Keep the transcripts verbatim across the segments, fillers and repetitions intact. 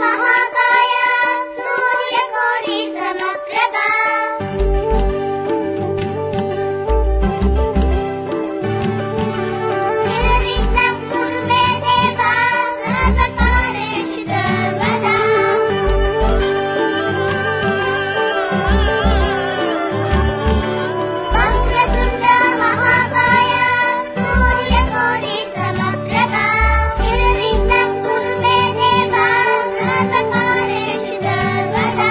महाकाय सूर्यकोटि समप्रभा निर्विघ्नं कुरु मे देव सर्वकार्येषु सर्वदा वक्रतुण्ड महाकाय सूर्यकोटि समप्रभा निर्विघ्नं कुरु मे देव सर्वकार्येषु सर्वदा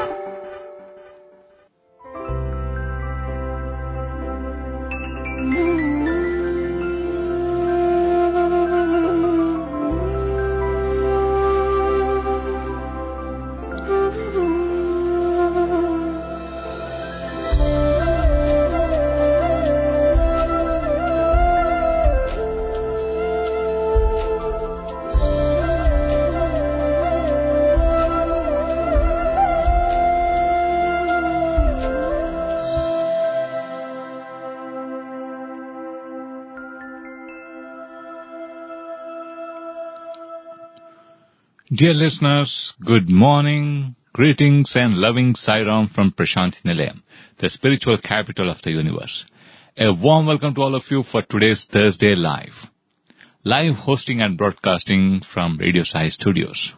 Dear listeners, good morning, greetings and loving Sairam from Prashanthi Nilayam, the spiritual capital of the universe. A warm welcome to all of you for today's Thursday Live. Live hosting and broadcasting from Radio Sai Studios.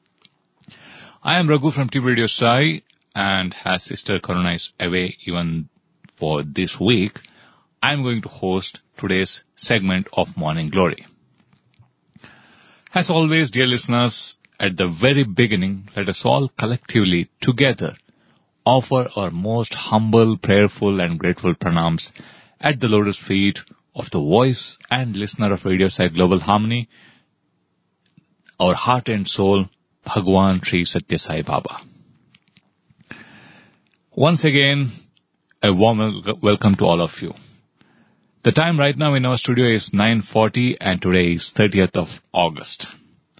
I am Raghu from T V Radio Sai, and as Sister Karuna is away even for this week, I am going to host today's segment of Morning Glory. As always, dear listeners, at the very beginning, let us all collectively, together, offer our most humble, prayerful and grateful pranams at the lotus feet of the voice and listener of Radio Sai Global Harmony, our heart and soul, Bhagwan Sri Satya Sai Baba. Once again, a warm wel- welcome to all of you. The time right now in our studio is nine forty and today is thirtieth of August.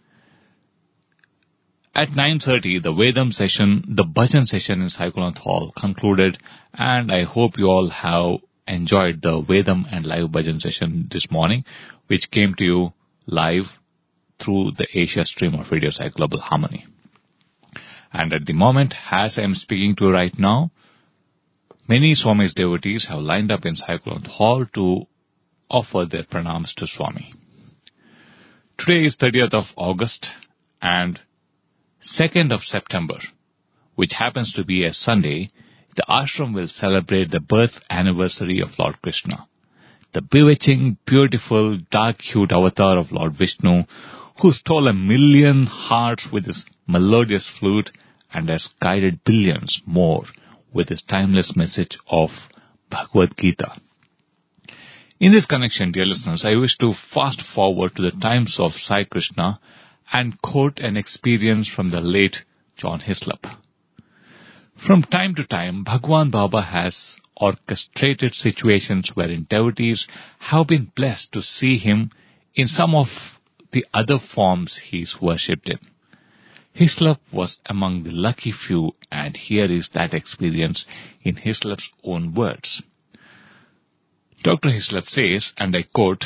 At nine thirty, the Vedam session, the Bhajan session in Saikunath Hall concluded, and I hope you all have enjoyed the Vedam and live Bhajan session this morning, which came to you live through the Asia stream of Radio Sai Global Harmony. And at the moment, as I am speaking to you right now, many Swami's devotees have lined up in Saikunath Hall to offer their pranams to Swami. Today is thirtieth of August and second of September, which happens to be a Sunday. The ashram will celebrate the birth anniversary of Lord Krishna, the bewitching, beautiful, dark-hued avatar of Lord Vishnu, who stole a million hearts with his melodious flute and has guided billions more with his timeless message of Bhagavad Gita. In this connection, dear listeners, I wish to fast forward to the times of Sai Krishna and quote an experience from the late John Hislop. From time to time, Bhagwan Baba has orchestrated situations wherein devotees have been blessed to see him in some of the other forms he is worshipped in. Hislop was among the lucky few, and here is that experience in Hislop's own words. Doctor Hislop says, and I quote,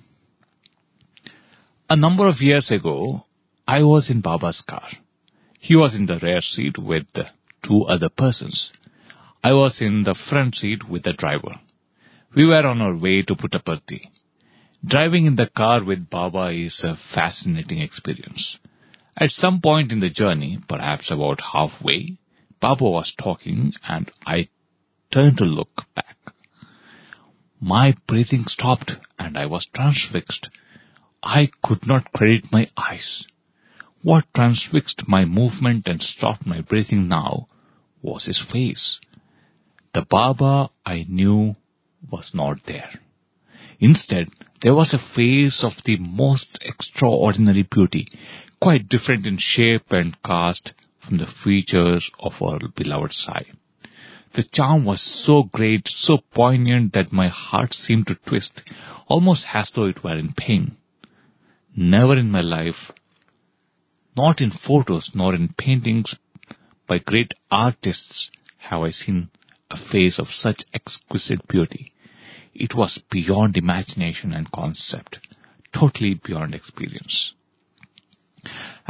"A number of years ago, I was in Baba's car. He was in the rear seat with two other persons. I was in the front seat with the driver. We were on our way to Puttaparthi. Driving in the car with Baba is a fascinating experience. At some point in the journey, perhaps about halfway, Baba was talking and I turned to look back. My breathing stopped and I was transfixed. I could not credit my eyes. What transfixed my movement and stopped my breathing now was his face. The Baba I knew was not there. Instead, there was a face of the most extraordinary beauty, quite different in shape and cast from the features of our beloved Sai. The charm was so great, so poignant that my heart seemed to twist, almost as though it were in pain. Never in my life, not in photos nor in paintings by great artists, have I seen a face of such exquisite beauty. It was beyond imagination and concept, totally beyond experience.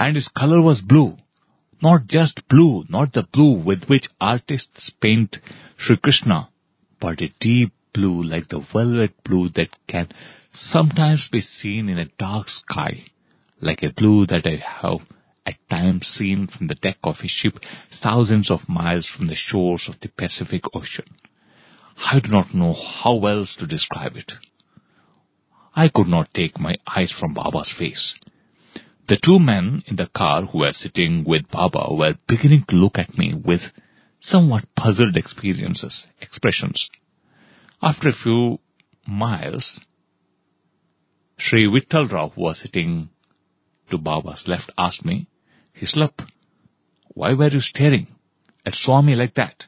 And his color was blue. Not just blue, not the blue with which artists paint Sri Krishna, but a deep blue like the velvet blue that can sometimes be seen in a dark sky, like a blue that I have at times seen from the deck of a ship thousands of miles from the shores of the Pacific Ocean. I do not know how else to describe it. I could not take my eyes from Baba's face. The two men in the car who were sitting with Baba were beginning to look at me with somewhat puzzled experiences, expressions. After a few miles, Sri Vittal Rao, who was sitting to Baba's left, asked me, "Hislop, why were you staring at Swami like that?"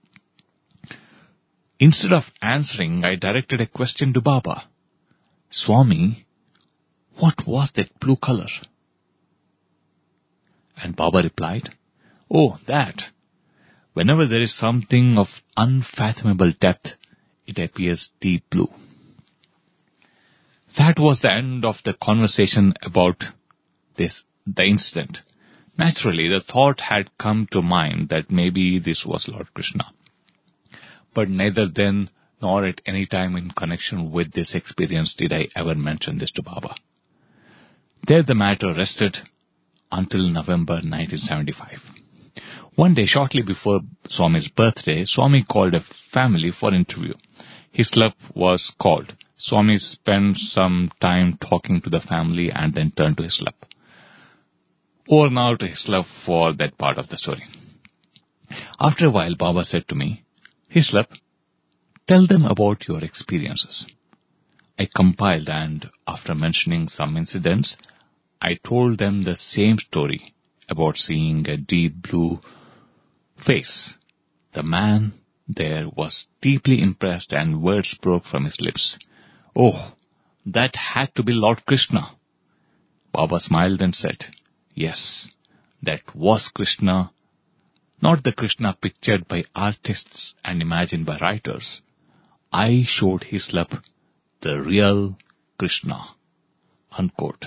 Instead of answering, I directed a question to Baba. "Swami, what was that blue color?" And Baba replied, "Oh, that. Whenever there is something of unfathomable depth, it appears deep blue." That was the end of the conversation about this, the incident. Naturally, the thought had come to mind that maybe this was Lord Krishna. But neither then nor at any time in connection with this experience did I ever mention this to Baba. There the matter rested until November nineteen seventy-five. One day, shortly before Swami's birthday, Swami called a family for interview. Hislop was called. Swami spent some time talking to the family and then turned to Hislop. Over now to Hislop for that part of the story. After a while, Baba said to me, "Hislop, tell them about your experiences." I compiled and, after mentioning some incidents, I told them the same story about seeing a deep blue face. The man there was deeply impressed and words broke from his lips. "Oh, that had to be Lord Krishna." Baba smiled and said, "Yes, that was Krishna, not the Krishna pictured by artists and imagined by writers. I showed Hislop the real Krishna." Unquote.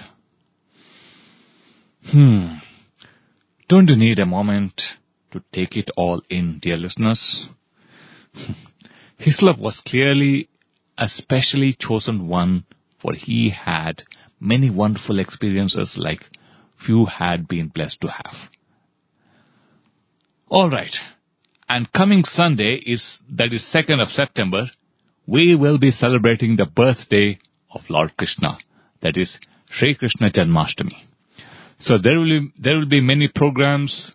Hmm. Don't you need a moment to take it all in, dear listeners? Hislop was clearly a specially chosen one, for he had many wonderful experiences like few had been blessed to have. All right. And coming Sunday is, that is second of September, we will be celebrating the birthday of Lord Krishna, that is Sri Krishna Janmashtami. So there will be, there will be many programs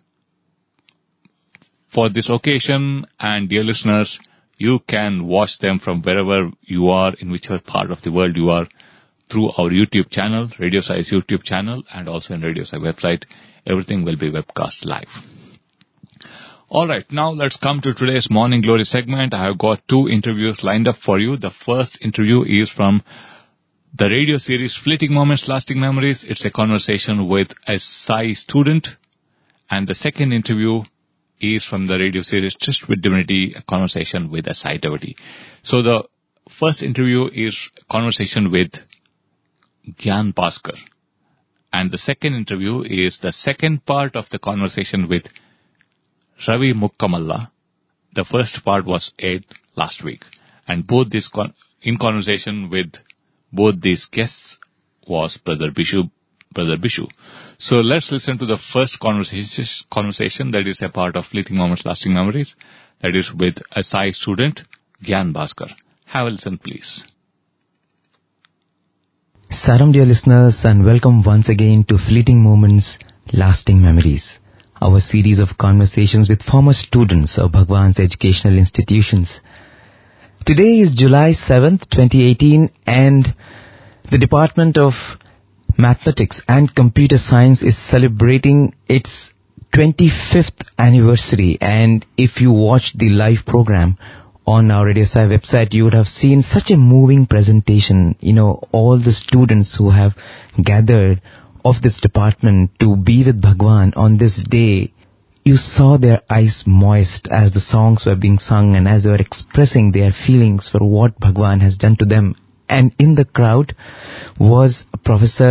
for this occasion, and dear listeners, you can watch them from wherever you are, in whichever part of the world you are, through our YouTube channel, Radio Sai's YouTube channel, and also in Radio Sai website. Everything will be webcast live. All right, now let's come to today's Morning Glory segment. I have got two interviews lined up for you. The first interview is from the radio series Fleeting Moments, Lasting Memories. It's a conversation with a Sai student. And the second interview is from the radio series Tryst with Divinity, a conversation with a Sai devotee. So the first interview is a conversation with Gyan Bhaskar. And the second interview is the second part of the conversation with Ravi Mukkamalla. The first part was aired last week. And both this con- in conversation with both these guests was Brother Bishu, Brother Bishu. So let's listen to the first conversation, conversation that is a part of Fleeting Moments, Lasting Memories. That is with a Sai student, Gyan Bhaskar. Have a listen, please. Saram, dear listeners, and welcome once again to Fleeting Moments, Lasting Memories, our series of conversations with former students of Bhagwan's educational institutions. Today is July seventh, twenty eighteen, and the Department of Mathematics and Computer Science is celebrating its twenty-fifth anniversary. And if you watched the live program on our Radio Sai website, you would have seen such a moving presentation. You know, all the students who have gathered of this department to be with Bhagwan on this day, you saw their eyes moist as the songs were being sung and as they were expressing their feelings for what Bhagwan has done to them. And in the crowd was Professor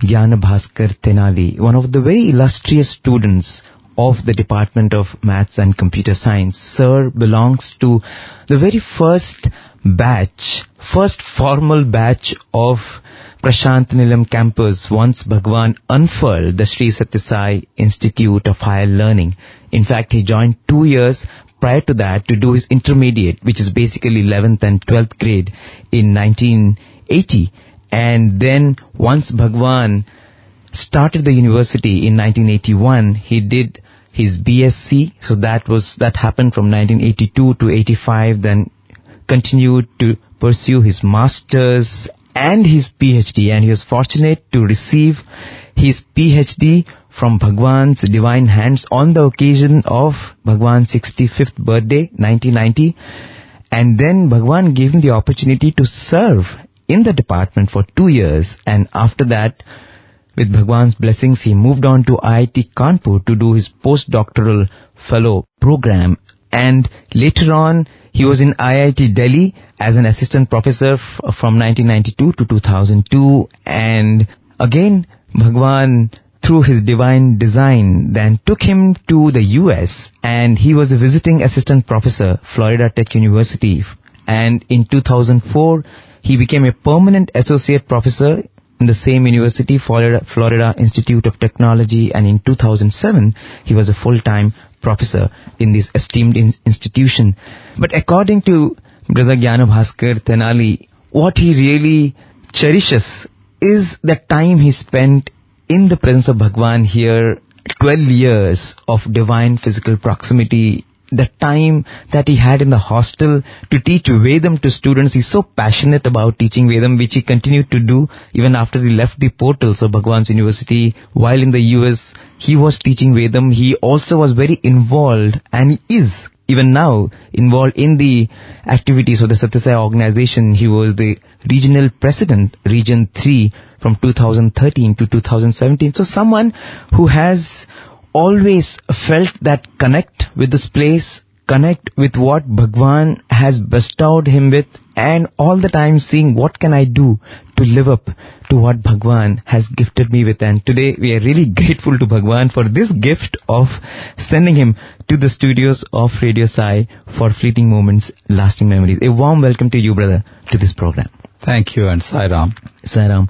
Gyana Bhaskar Tenali, one of the very illustrious students of the Department of Maths and Computer Science. Sir belongs to the very first batch, first formal batch of Prashant Nilayam campus once Bhagwan unfurled the Sri Sathya Sai Institute of Higher Learning. In fact, he joined two years prior to that to do his intermediate, which is basically eleventh and twelfth grade, in nineteen eighty. And then once Bhagwan started the university in nineteen eighty-one, he did his B S c. So that was, that happened from nineteen eighty-two to eighty-five, then continued to pursue his master's and his PhD, and he was fortunate to receive his PhD from Bhagwan's divine hands on the occasion of Bhagwan's sixty-fifth birthday, nineteen ninety. And then Bhagwan gave him the opportunity to serve in the department for two years. And after that, with Bhagwan's blessings, he moved on to I I T Kanpur to do his postdoctoral fellow program. And later on, he was in I I T Delhi as an assistant professor f- from nineteen ninety-two to two thousand two. And again, Bhagwan, through his divine design, then took him to the U S, and he was a visiting assistant professor, Florida Tech University. And in two thousand four, he became a permanent associate professor in the same university, Florida, Florida Institute of Technology, and in two thousand seven, he was a full-time professor in this esteemed in- institution. But according to Brother Gyana Bhaskar Tenali, what he really cherishes is the time he spent in the presence of Bhagwan here, twelve years of divine physical proximity, the time that he had in the hostel to teach Vedam to students. He's so passionate about teaching Vedam, which he continued to do even after he left the portals of Bhagwan's university. While in the U S, he was teaching Vedam. He also was very involved, and he is even now involved in the activities of the Sathya Sai organization. He was the regional president, Region three, from two thousand thirteen to two thousand seventeen. So someone who has always felt that connect with this place, connect with what Bhagwan has bestowed him with, and all the time seeing what can I do to live up to what Bhagwan has gifted me with. And today we are really grateful to Bhagwan for this gift of sending him to the studios of Radio Sai for Fleeting Moments, Lasting Memories. A warm welcome to you, brother, to this program. Thank you, and Sai Ram. Sai Ram.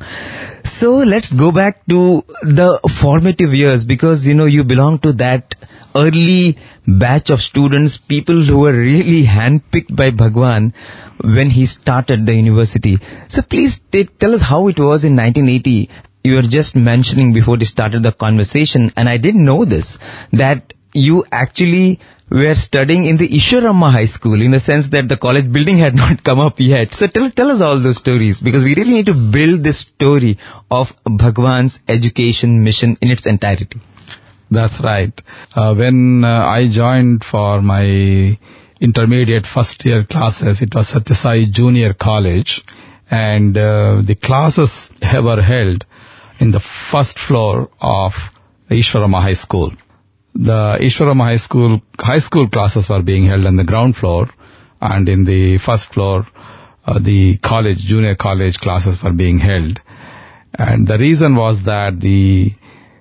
So let's go back to the formative years, because, you know, you belong to that early batch of students, people who were really handpicked by Bhagwan when he started the university. So please take, tell us how it was in nineteen eighty. You were just mentioning before we started the conversation, and I didn't know this, that you actually were studying in the Ishwaramma High School, in the sense that the college building had not come up yet. So tell, tell us all those stories, because we really need to build this story of Bhagwan's education mission in its entirety. That's right. Uh, when uh, I joined for my intermediate first year classes, it was Sathya Sai Junior College, and uh, the classes were held in the first floor of Ishwaramma High School. The Ishwaramma High School high school classes were being held on the ground floor, and in the first floor, uh, the college, junior college classes were being held. And the reason was that the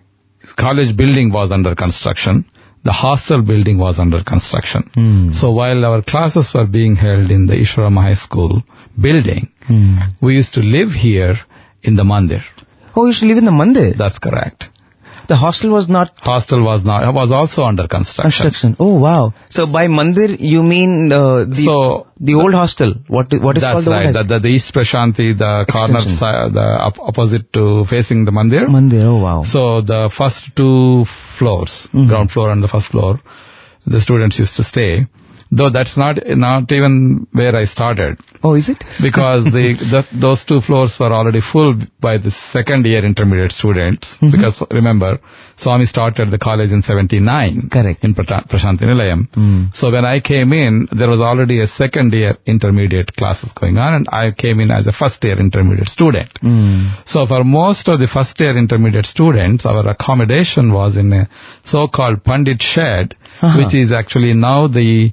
college building was under construction, the hostel building was under construction. Mm. So while our classes were being held in the Ishwaramma High School building, Mm. we used to live here in the mandir. Oh, you used to live in the mandir? That's correct. The hostel was not... Hostel was not, was also under construction. Construction. Oh, wow. So by mandir, you mean uh, the So, the old hostel? What what is That's called the right. old The, hostel? the, the East Prashanti, the corner Extension. side, the op- opposite to facing the mandir. Mandir, oh wow. So the first two floors, Mhm. ground floor and the first floor, the students used to stay. Though that's not not even where I started, Oh, is it? because the, the those two floors were already full by the second year intermediate students. Mhm. Because remember, Swami started the college in seventy-nine. Correct. In Prata- Prashanti Nilayam. Mm. So when I came in, there was already a second year intermediate classes going on, and I came in as a first year intermediate student. Mm. So for most of the first year intermediate students, our accommodation was in a so-called Pandit shed, Uh-huh. which is actually now the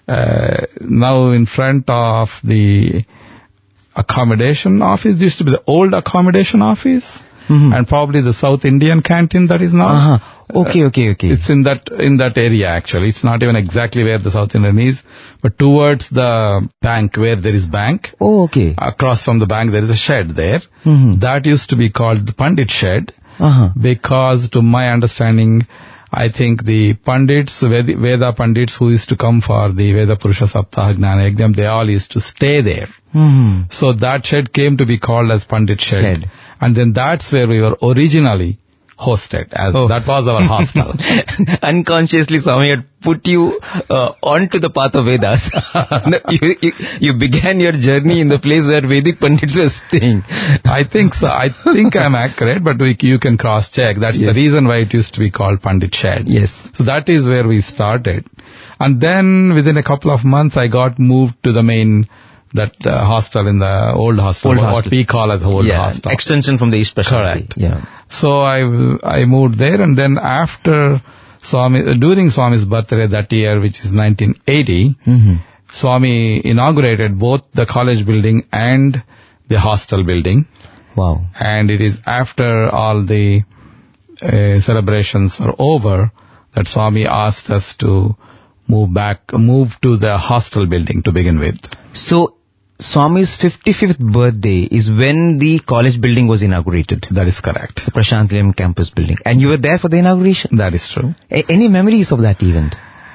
uh, now in front of the accommodation office. This used to be the old accommodation office. Mhm. and probably the South Indian canteen that is now. Uh-huh. Okay, okay, okay. It's in that in that area actually. It's not even exactly where the South Indian is, but towards the bank where there is bank. Oh, okay. Across from the bank there is a shed there. Mhm. That used to be called the Pandit shed Uh-huh. because, to my understanding, I think the Pandits, Veda, Veda Pandits who used to come for the Veda Purusha Saptaha Gnana Yajnam, they all used to stay there. Mhm. So that shed came to be called as Pandit shed. Shed. And then that's where we were originally hosted. As Oh. That was our hostel. Unconsciously, Swami had put you uh, onto the path of Vedas. No, you, you, you began your journey in the place where Vedic Pandits were staying. I think so. I think I'm accurate, but we, you can cross check. That's Yes. the reason why it used to be called Pandit shed. Yes. So that is where we started. And then within a couple of months, I got moved to the main, that uh, hostel in the old hostel, Old what hostel. we call as the old yeah, hostel. extension from the East Specialty. Correct. Yeah. So I, I moved there, and then after Swami, uh, during Swami's birthday that year, which is nineteen eighty, Mm-hmm. Swami inaugurated both the college building and the hostel building. Wow. And it is after all the uh, celebrations were over that Swami asked us to move back, move to the hostel building to begin with. So, Swami's fifty-fifth birthday is when the college building was inaugurated. That is correct. The Prashant Nilayam campus building. And you were there for the inauguration? That is true. A- any memories of that event?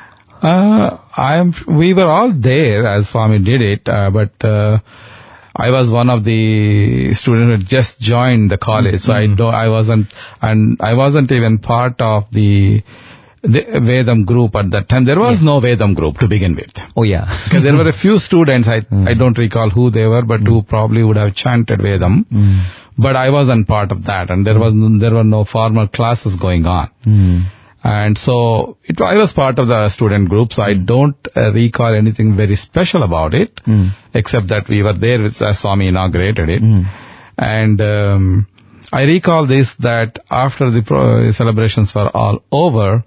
Uh, I am. We were all there as Swami did it, uh, but uh, I was one of the students who had just joined the college, so I don't. I wasn't, and I wasn't even part of the, the Vedam group at that time. There was Yeah. no Vedam group to begin with. Oh, yeah. Because there were a few students, I I don't recall who they were, but who probably would have chanted Vedam. Mm. But I wasn't part of that, and there was n- there were no formal classes going on. Mm. And so it, I was part of the student group, so I don't uh, recall anything very special about it, Mm. except that we were there as Swami inaugurated it. Mm. And um, I recall this, that after the pro- celebrations were all over,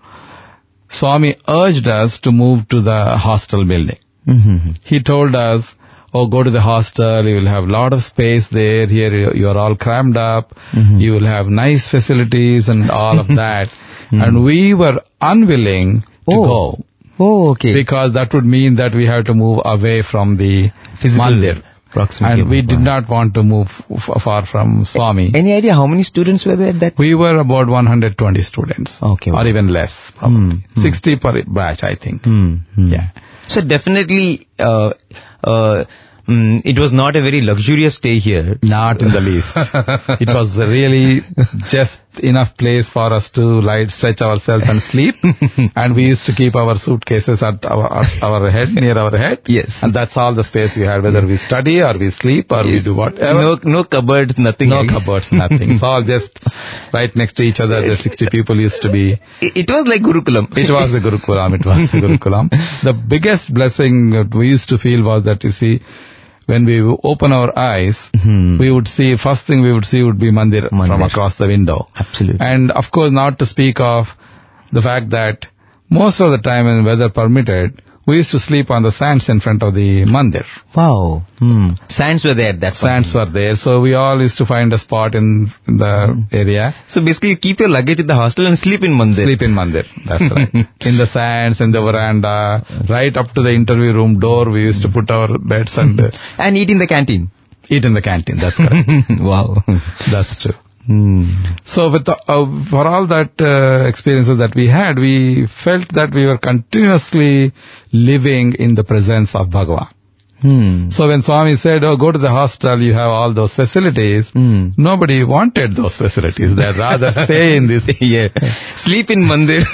Swami urged us to move to the hostel building. Mm-hmm. He told us, oh, go to the hostel, you will have a lot of space there, here you you are all crammed up, Mhm. you will have nice facilities and all of that. And we were unwilling to Oh. go, Oh, okay. because that would mean that we have to move away from the Physical mandir. proximity. And we of did Bhagwan. not want to move f- far from Swami. Any idea how many students were there at that? We were about one hundred twenty students. Okay, Or wow. even less, probably. Hmm, hmm. sixty per batch, I think. Hmm, hmm. Yeah. So definitely, uh, uh, mm, it was not a very luxurious stay here. Not in the least. It was really just enough place for us to lie, stretch ourselves and sleep. And we used to keep our suitcases at our, at our head, near our head. Yes. And that's all the space we had, whether we study or we sleep or we Yes. do whatever. No, no cupboards, nothing. No cupboards, nothing. It's all just right next to each other. The sixty people used to be. It, it was like Gurukulam. It was the Gurukulam. It was the Gurukulam. The biggest blessing that we used to feel was that, you see, when we open our eyes, Hmm. we would see, first thing we would see would be Mandir, Mandir. from across the window. Absolutely. And of course, not to speak of the fact that most of the time when weather permitted, we used to sleep on the sands in front of the Mandir. Wow. Hmm. Sands were there at that point. Sands were there, so we all used to find a spot in the area. So basically, you keep your luggage at the hostel and sleep in Mandir. Sleep in Mandir, that's right. In the sands, in the veranda, right up to the interview room door, we used to put our beds and uh, And eat in the canteen. eat in the canteen, that's correct. Wow. That's true. Hmm. So with the, uh, for all that uh, experiences that we had, we felt that we were continuously living in the presence of Bhagavan. Hmm. So when Swami said, oh, go to the hostel, you have all those facilities, Hmm. nobody wanted those facilities. They'd rather stay in this. Yeah. Sleep in Mandir.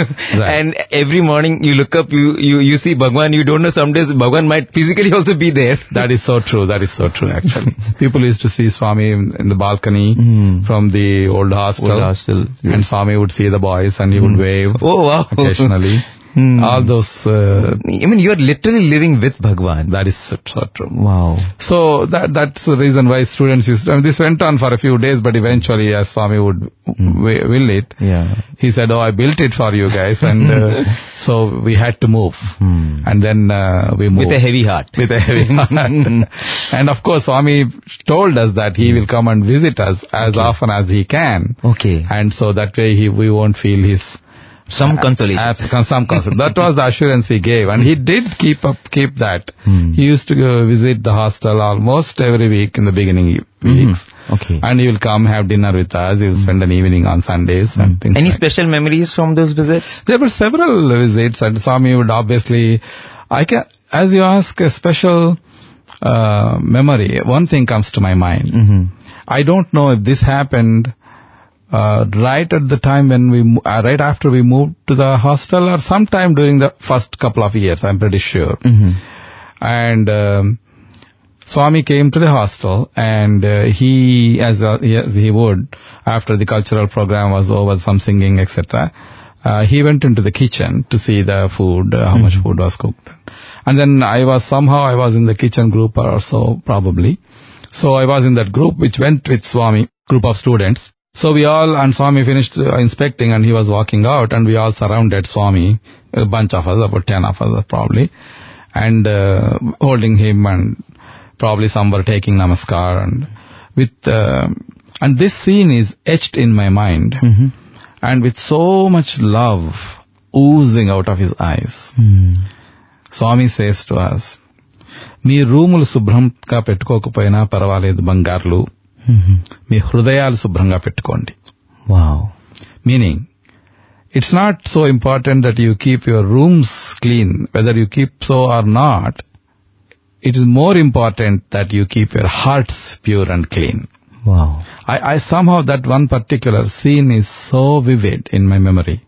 And every morning you look up, you, you, you see Bhagwan, you don't know, some days Bhagwan might physically also be there. That is so true. That is so true, actually. People used to see Swami in in the balcony Hmm. from the old hostel. Old hostel, And yes. Swami would see the boys and he would wave Oh, wow. occasionally. Hmm. all those, uh, I mean, you are literally living with Bhagwan. that is so, so true. Wow. So that that's the reason why students used to, I mean, this went on for a few days, but eventually as Swami would Hmm. wi- will it, Yeah. he said, oh, I built it for you guys, and uh, so we had to move. Hmm. And then uh, we moved. With a heavy heart. With a heavy heart. And of course, Swami told us that he will come and visit us as Okay. often as he can. Okay. And so that way he, we won't feel his Some consolation. abs- some consolation. That was the assurance he gave, and he did keep up keep that. Hmm. He used to go visit the hostel almost every week in the beginning e- weeks. Mhm. Okay. And he will come have dinner with us. He will spend an evening on Sundays and things Any like special memories from those visits? There were several visits, and Swami would obviously, I can, as you ask, a special uh, memory, one thing comes to my mind. Mm-hmm. I don't know if this happened uh, right at the time when we, mo- uh, right after we moved to the hostel, or sometime during the first couple of years, I'm pretty sure. Mm-hmm. And um, Swami came to the hostel, and uh, he, as, uh, he, as he would, after the cultural program was over, some singing, et cetera, uh, he went into the kitchen to see the food, uh, how much food was cooked. And then I was, somehow I was in the kitchen group or so, probably. So I was in that group which went with Swami, group of students. So we all, and Swami finished uh, inspecting, and he was walking out, and we all surrounded Swami, a bunch of us, about ten of us probably, and uh, holding him, and probably some were taking namaskar, and with, uh, and this scene is etched in my mind, Mm-hmm. and with so much love oozing out of his eyes. Hmm. Swami says to us, మీ రూములు శుభ్రంగా పెట్టుకోకపోయినా పర్వాలేదు బంగారులు, Mm-hmm. మీ హృదయాలు శుభ్రంగా పెట్టుకోండి. Wow. Meaning, it's not so important that you keep your rooms clean, whether you keep so or not. It is more important that you keep your hearts pure and clean. Wow. I, I somehow, that one particular scene is so vivid in my memory.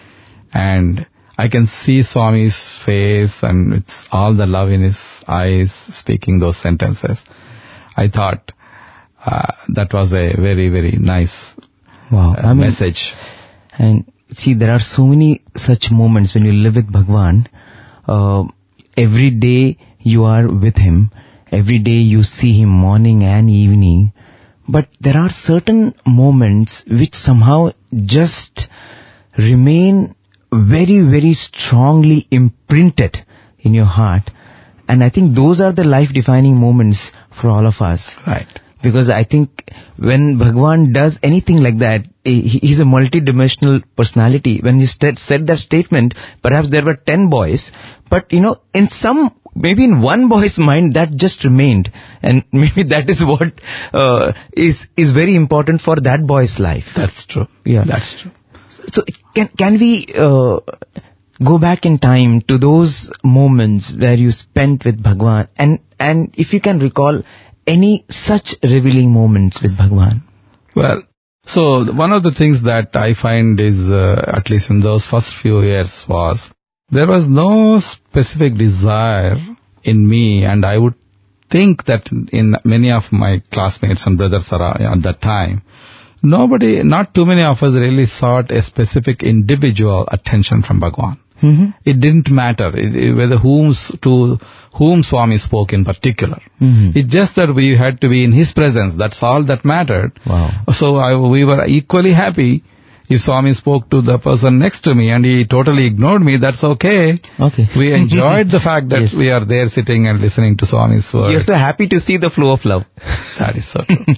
And I can see Swami's face, and it's all the love in his eyes speaking those sentences. I thought uh, that was a very, very nice Wow. uh, I mean, message. And see, there are so many such moments when you live with Bhagwan. Uh, every day you are with him. Every day you see him morning and evening. But there are certain moments which somehow just remain very, very strongly imprinted in your heart. And I think those are the life-defining moments for all of us. Right. Because I think when Bhagwan does anything like that, he, he's a multi-dimensional personality. When he st- said that statement, perhaps there were ten boys, but you know, in some, maybe in one boy's mind, that just remained. And maybe that is what uh, is is very important for that boy's life. That's true. Yeah. That's true. So can can we uh, go back in time to those moments where you spent with Bhagwan, and and if you can recall any such revealing moments with Bhagwan? Well, so one of the things that I find is, uh, at least in those first few years, was there was no specific desire in me, and I would think that in many of my classmates and brothers are, at that time, nobody, not too many of us really sought a specific individual attention from Bhagwan. Mm-hmm. It didn't matter it, it, whether whom to whom Swami spoke in particular. Mm-hmm. It's just that we had to be in his presence. That's all that mattered. Wow. So I, we were equally happy if Swami spoke to the person next to me and he totally ignored me. That's okay. Okay. We enjoyed the fact that Yes. we are there sitting and listening to Swami's words. You're so happy to see the flow of love. That is so true.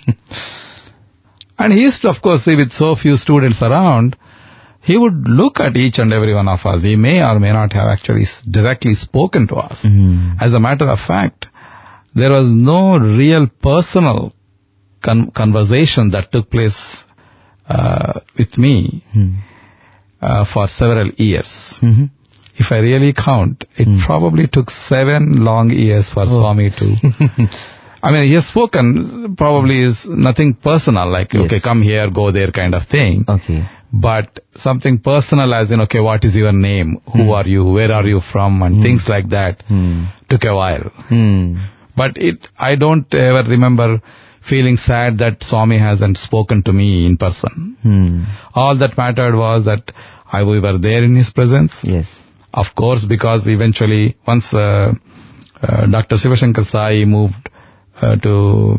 And he used to, of course, see with so few students around, he would look at each and every one of us. He may or may not have actually s- directly spoken to us. Mm. As a matter of fact, there was no real personal con- conversation that took place uh, with me Mm. uh, for several years. Mm-hmm. If I really count, it Mm. probably took seven long years for Swami to... I mean, he has spoken, probably is nothing personal, like, Yes. okay, come here, go there kind of thing. Okay. But something personal as in, okay, what is your name? Who Hmm. are you? Where are you from? And Hmm. things like that Hmm. took a while. Hmm. But it, I don't ever remember feeling sad that Swami hasn't spoken to me in person. Hmm. All that mattered was that I, we were there in his presence. Yes. of course, because eventually once uh, uh, Doctor Sivashankar Sai moved uh, to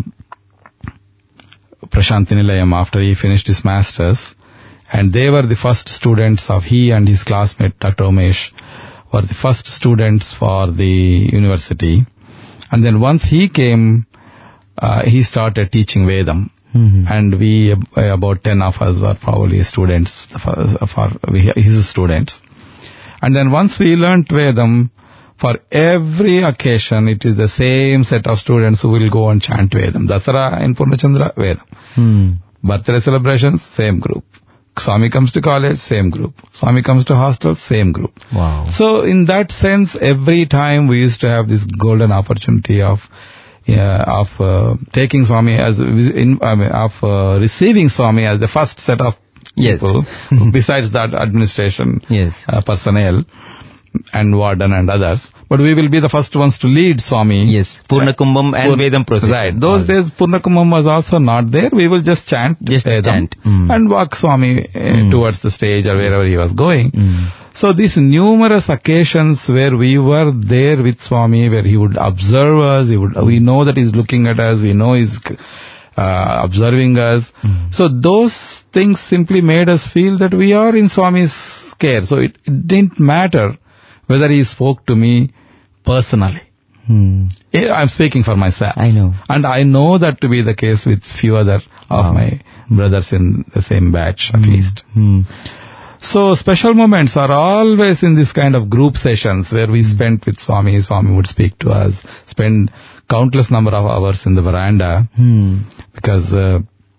Prashanti Nilayam after he finished his masters, and they were the first students of, he and his classmate Doctor Umesh were the first students for the university. And then once he came, uh, he started teaching Vedam. Mm-hmm. And we, uh, about ten of us were probably students, for, for we, his students. And then once we learnt Vedam, for every occasion, it is the same set of students who will go and chant Vedam. Dasara in Purnachandra, Vedam. Mm. Birthday celebrations, same group. Swami comes to college, same group. Swami comes to hostel, same group. Wow. So in that sense, every time we used to have this golden opportunity of yeah, of uh, taking Swami as, in, I mean, of uh, receiving Swami as the first set of people, yes. besides that administration yes. uh, personnel and warden and others. But we will be the first ones to lead Swami. Yes, Purna Kumbham and Pur- Vedam procession. Right. Those days Purna Kumbham was also not there. We will just chant just Vedam chant. Mm. and walk Swami uh, mm. towards the stage or wherever he was going. Mm. So these numerous occasions where we were there with Swami, where he would observe us, he would, we know that he's looking at us, we know he's uh, observing us. Mm. So those things simply made us feel that we are in Swami's care. So it, it didn't matter whether he spoke to me personally. Hmm. I'm speaking for myself. I know. And I know that to be the case with few other of wow. my brothers in the same batch, at hmm. least. Hmm. So special moments are always in this kind of group sessions where we spent with Swami. Swami would speak to us, spend countless number of hours in the veranda. Hmm. Because uh,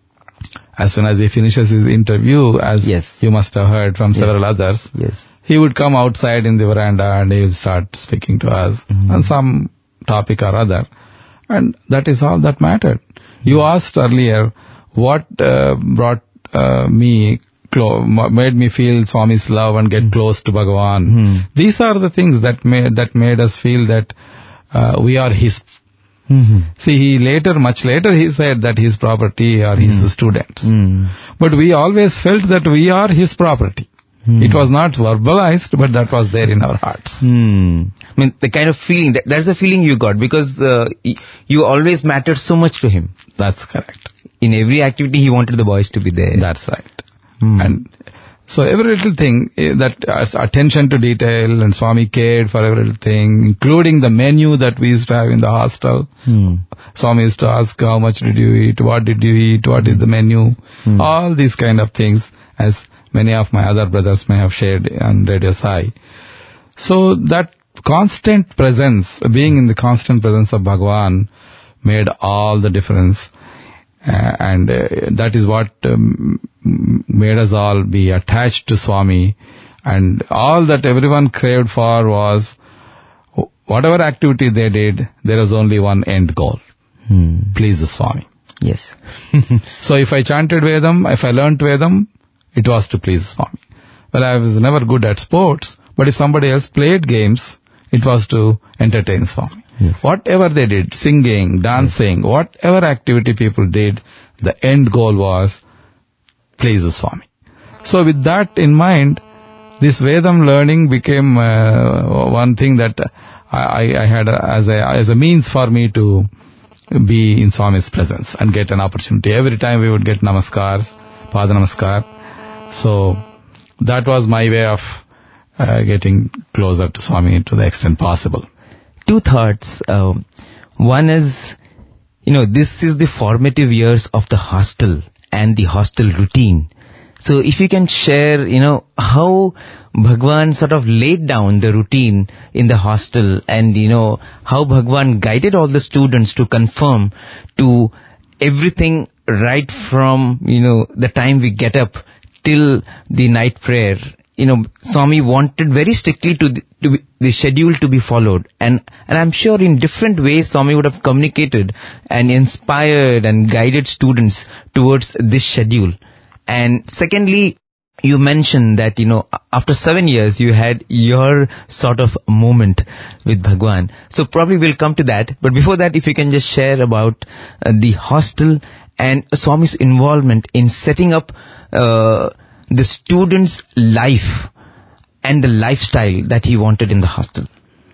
as soon as he finishes his interview, as yes. you must have heard from yes. several others, yes. he would come outside in the veranda and he would start speaking to us mm-hmm. on some topic or other. And that is all that mattered. Mm-hmm. You asked earlier what uh, brought uh, me, clo- made me feel Swami's love and get mm-hmm. close to Bhagavan. Mm-hmm. These are the things that made, that made us feel that uh, we are his. Mm-hmm. See, he later, much later, he said that his property are mm-hmm. his students. Mm-hmm. But we always felt that we are his property. Hmm. It was not verbalized, but that was there in our hearts. Hmm. I mean, the kind of feeling, that, that's the feeling you got, because uh, you always mattered so much to him. That's correct. In every activity, he wanted the boys to be there. That's right. Hmm. And so every little thing, that uh, attention to detail, and Swami cared for every little thing, including the menu that we used to have in the hostel. Hmm. Swami used to ask, how much did you eat, what did you eat, what is the menu, hmm. all these kind of things, as many of my other brothers may have shared on Radio Sai. So that constant presence, being in the constant presence of Bhagavan, made all the difference. Uh, and uh, that is what um, made us all be attached to Swami. And all that everyone craved for was, whatever activity they did, there was only one end goal. Hmm. Please the Swami. Yes. So if I chanted Vedam, if I learnt Vedam, it was to please Swami. Well, I was never good at sports, but if somebody else played games, it was to entertain Swami. Yes. Whatever they did, singing, dancing, yes. whatever activity people did, the end goal was please the Swami. So with that in mind, this Vedam learning became uh, one thing that I, I had as a, as a means for me to be in Swami's presence and get an opportunity. Every time we would get namaskars, Pada Namaskar. So that was my way of uh, getting closer to Swami to the extent possible. Two thoughts. Um, one is, you know, this is the formative years of the hostel and the hostel routine. So if you can share, you know, how Bhagwan sort of laid down the routine in the hostel, and, you know, how Bhagwan guided all the students to conform to everything right from, you know, the time we get up till the night prayer. You know, Swami wanted very strictly to the, to be, the schedule to be followed. And, and I'm sure in different ways Swami would have communicated and inspired and guided students towards this schedule. And secondly, you mentioned that, you know, after seven years you had your sort of moment with Bhagwan. So probably we'll come to that. But before that, if you can just share about uh, the hostel and Swami's involvement in setting up uh, the student's life and the lifestyle that he wanted in the hostel?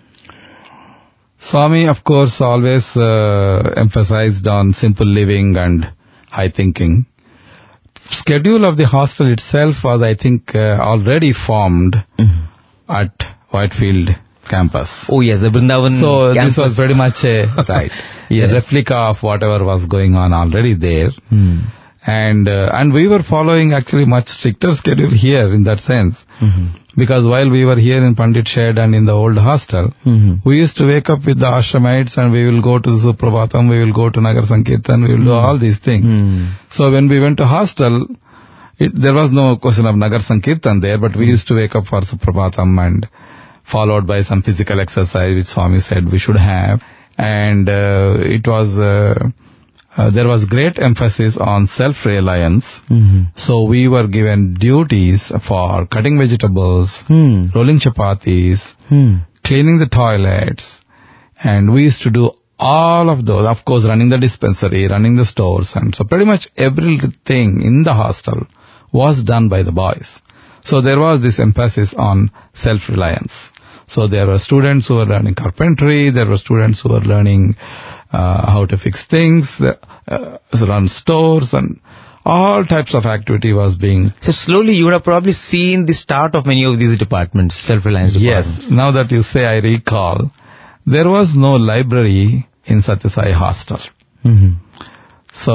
Swami, of course, always uh, emphasized on simple living and high thinking. Schedule of the hostel itself was, I think, uh, already formed mm-hmm. at Whitefield campus. Oh yes, the Vrindavan So campus. this was pretty much a, right, yes. a replica of whatever was going on already there. Mm. And uh, and we were following actually much stricter schedule here in that sense. Mm-hmm. Because while we were here in Pandit Shed and in the old hostel, mm-hmm. we used to wake up with the ashramites and we will go to the Suprabhatam, we will go to Nagar Sankirtan, we will mm-hmm. do all these things. Mm-hmm. So when we went to hostel, it, there was no question of Nagar Sankirtan there, but we mm-hmm. used to wake up for Suprabhatam and followed by some physical exercise which Swami said we should have. And uh, it was... Uh, Uh, there was great emphasis on self-reliance. Mm-hmm. So we were given duties for cutting vegetables, mm. rolling chapatis, mm. cleaning the toilets, and we used to do all of those. Of course, running the dispensary, running the stores, and so pretty much everything in the hostel was done by the boys. So there was this emphasis on self-reliance. So there were students who were learning carpentry, there were students who were learning Uh, how to fix things, uh, run stores, and all types of activity was being... So slowly you would have probably seen the start of many of these departments, self-reliance departments. Yes, now that you say, I recall, there was no library in Satya Sai hostel. Mm-hmm. So,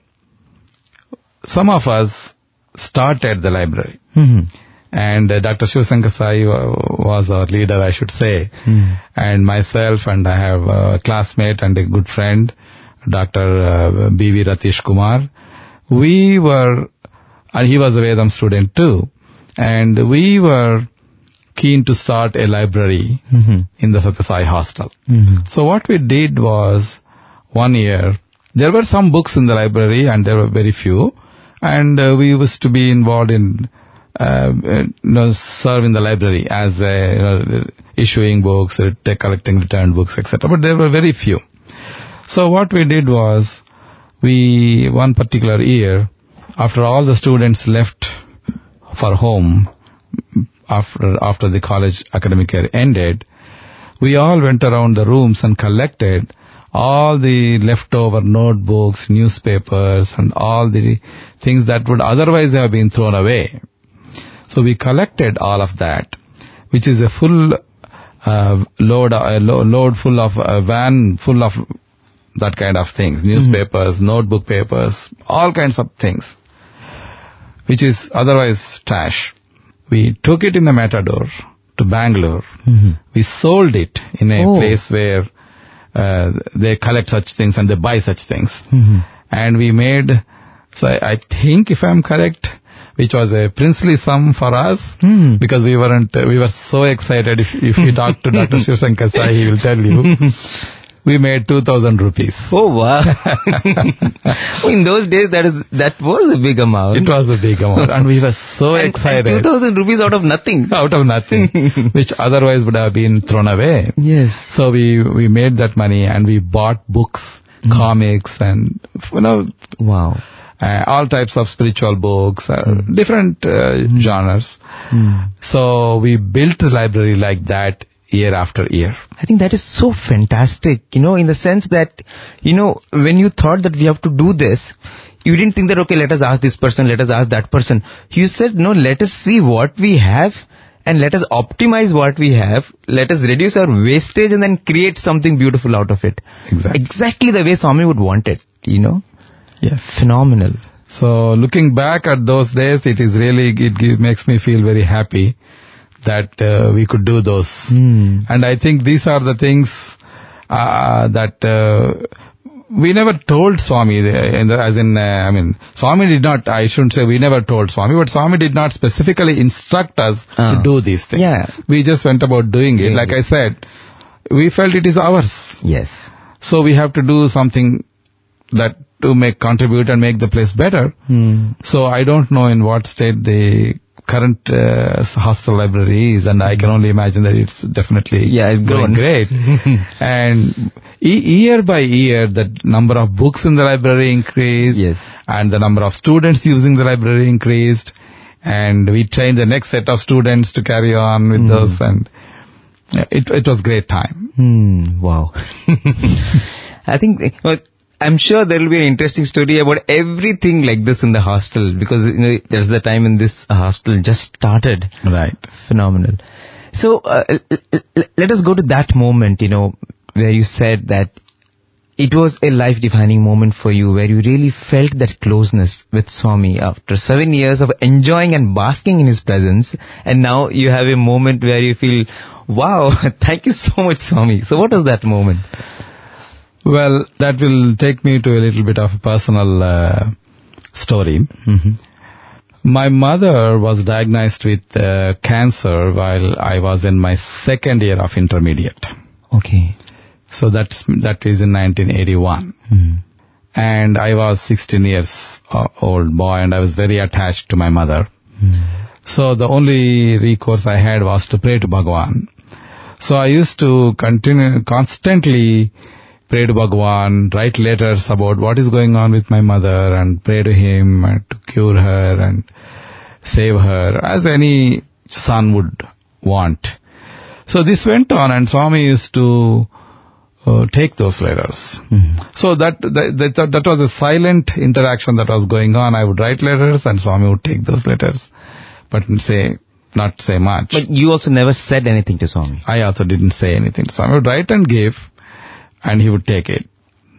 some of us started the library. Mm-hmm. And uh, Doctor Shivasankar Sai uh, was our leader, I should say. Mm. And myself, and I have a classmate and a good friend, Doctor Uh, B V Ratish Kumar. We were, and he was a Vedam student too, and we were keen to start a library mm-hmm. in the Satya Sai hostel. Mm-hmm. So what we did was, one year, there were some books in the library and there were very few, and uh, we used to be involved in Uh, you know, serve in the library as a, you know, issuing books, uh, collecting returned books, et cetera. But there were very few. So what we did was, we one particular year, after all the students left for home, after after the college academic year ended, we all went around the rooms and collected all the leftover notebooks, newspapers, and all the things that would otherwise have been thrown away. So we collected all of that, which is a full uh, load, a load full of, a van full of that kind of things, newspapers, mm-hmm. notebook papers, all kinds of things, which is otherwise trash. We took it in a matador to Bangalore. Mm-hmm. We sold it in a oh. place where uh, they collect such things and they buy such things. Mm-hmm. And we made, so I, I think if I'm correct, which was a princely sum for us, mm. because we weren't, uh, we were so excited. If, if you talk to Doctor Shivasankar Sai, he will tell you, we made two thousand rupees. Oh wow. In those days, that is, that was a big amount. It was a big amount, and we were so and, excited. And two thousand rupees out of nothing. Out of nothing, which otherwise would have been thrown away. Yes. So we, we made that money and we bought books, mm. comics, and, you know. Wow. Uh, all types of spiritual books, uh, mm. different uh, mm. genres. Mm. So we built the library like that year after year. I think that is so fantastic, you know, in the sense that, you know, when you thought that we have to do this, you didn't think that, okay, let us ask this person, let us ask that person. You said, no, let us see what we have and let us optimize what we have. Let us reduce our wastage and then create something beautiful out of it. Exactly. Exactly the way Swami would want it, you know. Yes. Phenomenal. So looking back at those days, it is really, it gives, makes me feel very happy that uh, we could do those. Mm. And I think these are the things uh, that uh, we never told Swami, in the, as in, uh, I mean, Swami did not, I shouldn't say we never told Swami, but Swami did not specifically instruct us uh. to do these things. Yeah. We just went about doing it. Like I said, we felt it is ours. Yes. So we have to do something that to make contribute and make the place better. Hmm. So I don't know in what state the current uh, hostel library is, and I can only imagine that it's definitely yeah, it's going great. And e- year by year, the number of books in the library increased, yes. and the number of students using the library increased, And we trained the next set of students to carry on with mm. those, and it it was great time. Hmm. Wow. I think, well, I'm sure there will be an interesting story about everything like this in the hostel, because you know, there's the time when this hostel just started. Right. Phenomenal. So uh, let us go to that moment, you know, where you said that it was a life-defining moment for you, where you really felt that closeness with Swami after seven years of enjoying and basking in his presence, and now you have a moment where you feel, wow, thank you so much, Swami. So what was that moment? Well, that will take me to a little bit of a personal uh, story. Mm-hmm. My mother was diagnosed with uh, cancer while I was in my second year of intermediate. Okay. So that's, that is in nineteen eighty-one. Mm-hmm. And I was sixteen years old boy, and I was very attached to my mother. Mm-hmm. So the only recourse I had was to pray to Bhagwan. So I used to continue, constantly pray to Bhagwan, write letters about what is going on with my mother, and pray to him and to cure her and save her, as any son would want. So this went on, and Swami used to uh, take those letters. Mm-hmm. So that, that that that was a silent interaction that was going on. I would write letters, and Swami would take those letters, but say not say much. But you also never said anything to Swami. I also didn't say anything. Swami would write and give, and he would take it.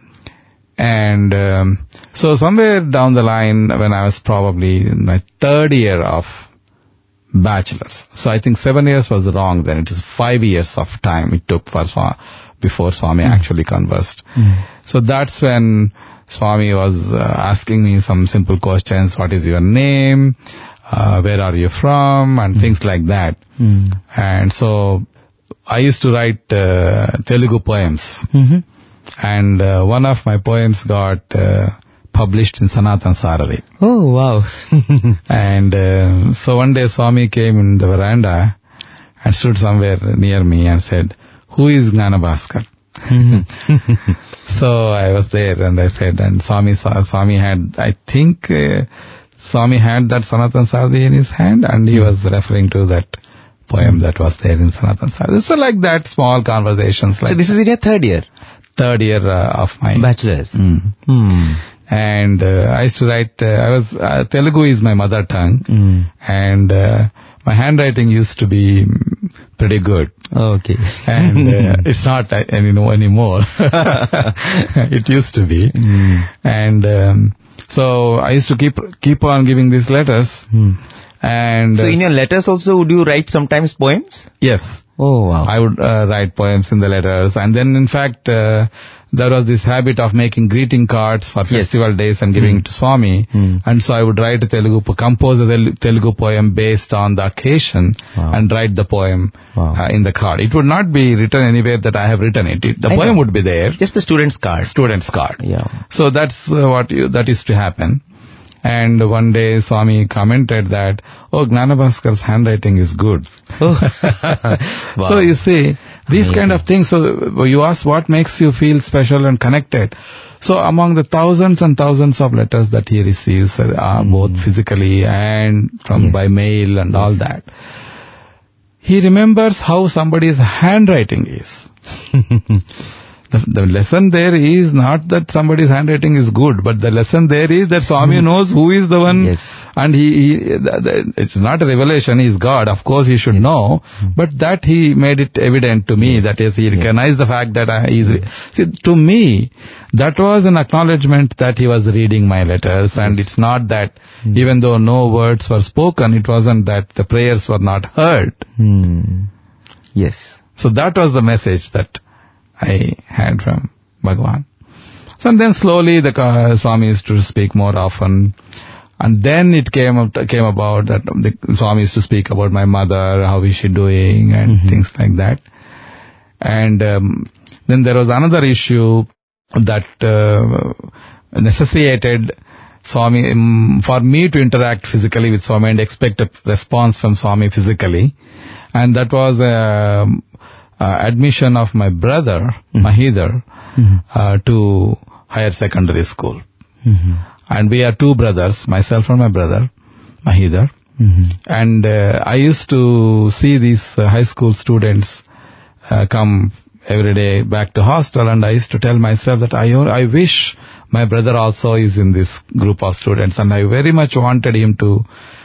And um, so somewhere down the line, when I was probably in my third year of bachelor's, so I think seven years was wrong then. It is five years of time it took for Swami, before Swami mm. actually conversed. Mm. So that's when Swami was uh, asking me some simple questions. What is your name? Uh, where are you from? And mm. things like that. Mm. And so I used to write uh, Telugu poems. Mm-hmm. And uh, one of my poems got uh, published in Sanatan Sarathi. Oh, wow. And uh, so one day Swami came in the veranda and stood somewhere near me and said, "Who is Gnana Bhaskar?" Mm-hmm. So I was there, and I said, and Swami, Swami had, I think, uh, Swami had that Sanatan Sarathi in his hand, and he was referring to that poem that was there in Sanatan Sarathi. So like that, small conversations. Like so this is in your third year? Third year uh, of my... Bachelor's. Mm. Hmm. And uh, I used to write, uh, I was, uh, Telugu is my mother tongue, mm. and uh, my handwriting used to be pretty good. Okay. And uh, it's not uh, any, no, anymore. It used to be. Mm. And um, so I used to keep keep on giving these letters. Mm. And so uh, in your letters also, would you write sometimes poems? Yes. Oh, wow. I would uh, write poems in the letters. And then, in fact, uh, there was this habit of making greeting cards for Yes. festival days and giving Mm. it to Swami. Mm. And so I would write a Telugu, po- compose a Tel- Telugu poem based on the occasion. Wow. And write the poem Wow. uh, in the card. It would not be written anywhere that I have written it. it the I poem know. would be there. Just the student's card. Student's card. Yeah. So that's uh, what you, that used to happen. And one day Swami commented that, "Oh, Gnana Bhaskar's handwriting is good." Oh. Wow. So you see, these Amazing. kind of things, so you ask what makes you feel special and connected. So among the thousands and thousands of letters that he receives, uh, Mm. both physically and from Yes. by mail and all that, he remembers how somebody's handwriting is. The, the lesson there is not that somebody's handwriting is good, but the lesson there is that Swami Mm. knows who is the one, Yes. and he, he the, the, it's not a revelation, he is God, of course he should know, but that he made it evident to me, that is, he recognized the fact that I, he's, re- see, to me, that was an acknowledgement that he was reading my letters, and it's not that, even though no words were spoken, it wasn't that the prayers were not heard. Hmm. Yes. So that was the message that I had from Bhagwan. So and then slowly the uh, Swami used to speak more often. And then it came up, came about that the Swami used to speak about my mother, how is she doing, and Mm-hmm. things like that. And um, then there was another issue that uh, necessitated Swami, um, for me to interact physically with Swami and expect a response from Swami physically. And that was a um, uh, admission of my brother, mm-hmm. Mahidhar, Mm-hmm. uh, to higher secondary school. Mm-hmm. And we are two brothers, myself and my brother, Mahidhar. Mm-hmm. And uh, I used to see these uh, high school students uh, come every day back to hostel, and I used to tell myself that I I wish my brother also is in this group of students, and I very much wanted him to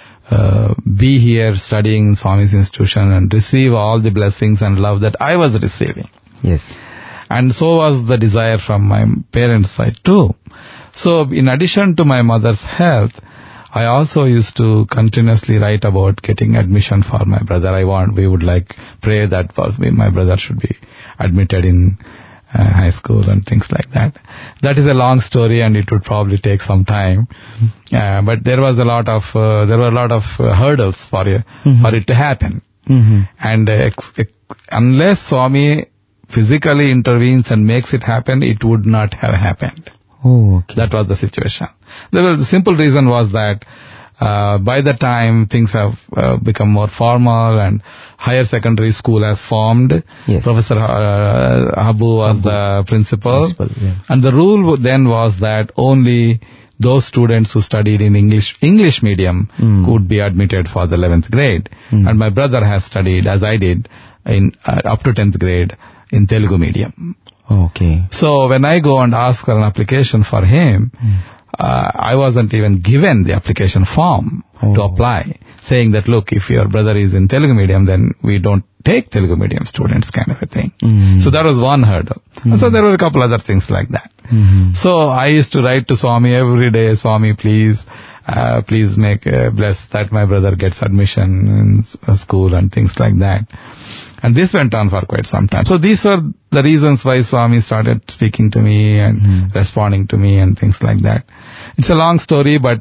uh, be here studying in Swami's institution and receive all the blessings and love that I was receiving. Yes. And so was the desire from my parents' side too. So in addition to my mother's health, I also used to continuously write about getting admission for my brother. I want, we would like, pray that my brother should be admitted in uh, high school and things like that. That is a long story, and it would probably take some time. Uh, but there was a lot of, uh, there were a lot of uh, hurdles for, uh, Mm-hmm. for it to happen. Mm-hmm. And uh, ex- ex- unless Swami physically intervenes and makes it happen, it would not have happened. Oh, okay. That was the situation. The, the simple reason was that uh, by the time things have uh, become more formal and higher secondary school has formed, Yes. Professor uh, Habu was the principal, Principal, yeah. and the rule then was that only those students who studied in English English medium Mm. could be admitted for the eleventh grade. Mm. And my brother has studied, as I did, in uh, up to tenth grade in Telugu medium. Okay. So when I go and ask for an application for him, Mm. uh, I wasn't even given the application form Oh. to apply, saying that, look, if your brother is in Telugu medium, then we don't take Telugu medium students, kind of a thing. Mm. So that was one hurdle. And so there were a couple other things like that. Mm-hmm. So I used to write to Swami every day, Swami, please, uh, please make, uh, bless that my brother gets admission in s- uh, school and things like that. And this went on for quite some time. So these were the reasons why Swami started speaking to me and Mhm. responding to me and things like that. It's a long story, but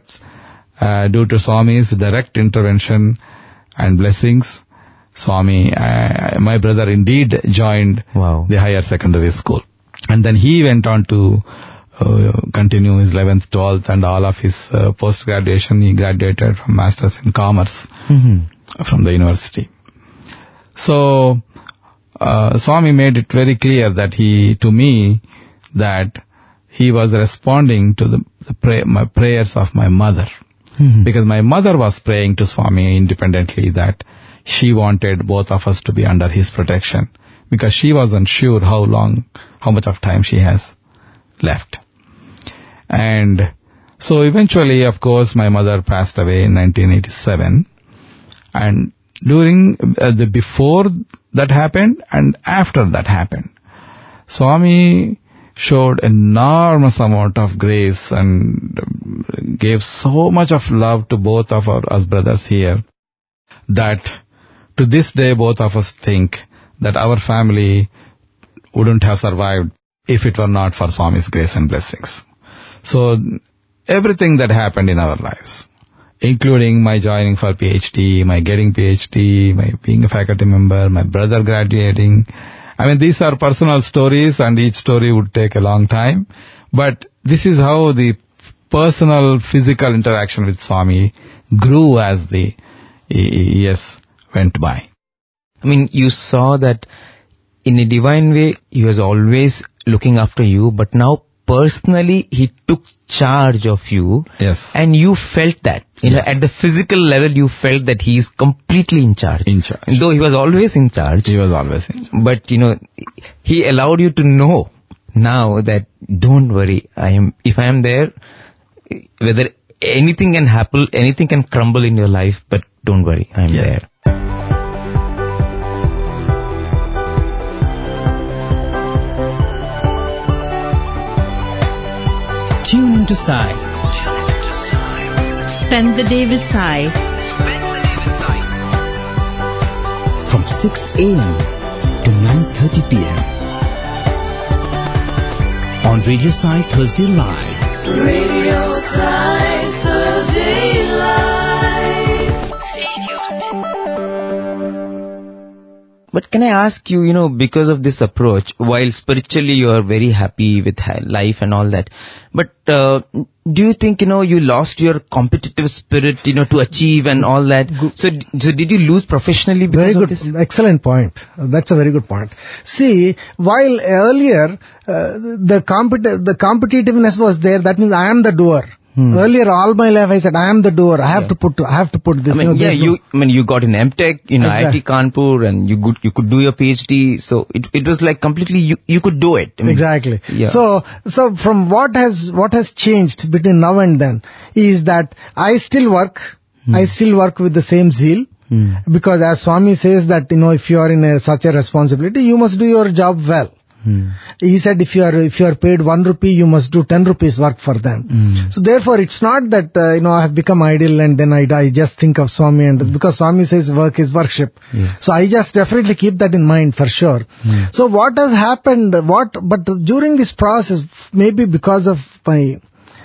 uh, due to Swami's direct intervention and blessings, Swami, uh, my brother indeed joined Wow. the higher secondary school. And then he went on to uh, continue his eleventh, twelfth and all of his uh, post-graduation. He graduated from Masters in Commerce Mm-hmm. from the university. So, uh, Swami made it very clear that he, to me, that he was responding to the, the pray, my prayers of my mother. Mm-hmm. Because my mother was praying to Swami independently that she wanted both of us to be under his protection. Because she wasn't sure how long, how much of time she has left. And so eventually, of course, my mother passed away in nineteen eighty-seven. And during, uh, the before that happened and after that happened, Swami showed enormous amount of grace and gave so much of love to both of our, us brothers here that to this day both of us think that our family wouldn't have survived if it were not for Swami's grace and blessings. So everything that happened in our lives, including my joining for PhD, my getting PhD, my being a faculty member, my brother graduating. I mean, these are personal stories and each story would take a long time. But this is how the personal, physical interaction with Swami grew as the years went by. I mean, you saw that in a divine way, he was always looking after you, but now personally, he took charge of you. Yes. And you felt that. You know, Yes. at the physical level, you felt that he is completely in charge. In charge. Though he was always in charge. He was always in charge. But, you know, he allowed you to know now that don't worry, I am, if I am there, whether anything can happen, anything can crumble in your life, but don't worry, I am Yes. there. Tune into Sai. Spend the day with Sai. From six a.m. to nine thirty p.m. on Radio Sai Thursday Live. Radio Sai Thursday Live. Stay tuned. But can I ask you, you know, because of this approach, while spiritually you are very happy with ha- life and all that, but uh, do you think, you know, you lost your competitive spirit, you know, to achieve and all that? So, d- so did you lose professionally because Very of good, this? excellent point. That's a very good point. See, while earlier uh, the compet- the competitiveness was there, that means I am the doer. Hmm. Earlier, all my life, I said, I am the doer. I have Yeah. to put, I have to put this. I mean, you know, yeah, they do- you, I mean, you got an M Tech, you know, Exactly. I I T Kanpur, and you could, you could do your PhD. So it, it was like completely, you, you could do it. I mean, Exactly. Yeah. So, so from what has, what has changed between now and then is that I still work, Hmm. I still work with the same zeal. Hmm. Because as Swami says that, you know, if you are in a, such a responsibility, you must do your job well. Hmm. He said if you are, if you are paid one rupee, you must do ten rupees work for them. Hmm. So therefore, it's not that, uh, you know, I have become idle and then I, I just think of Swami, and because Swami says work is worship. Yes. So I just definitely keep that in mind for sure. Hmm. So what has happened, what, but during this process, maybe because of my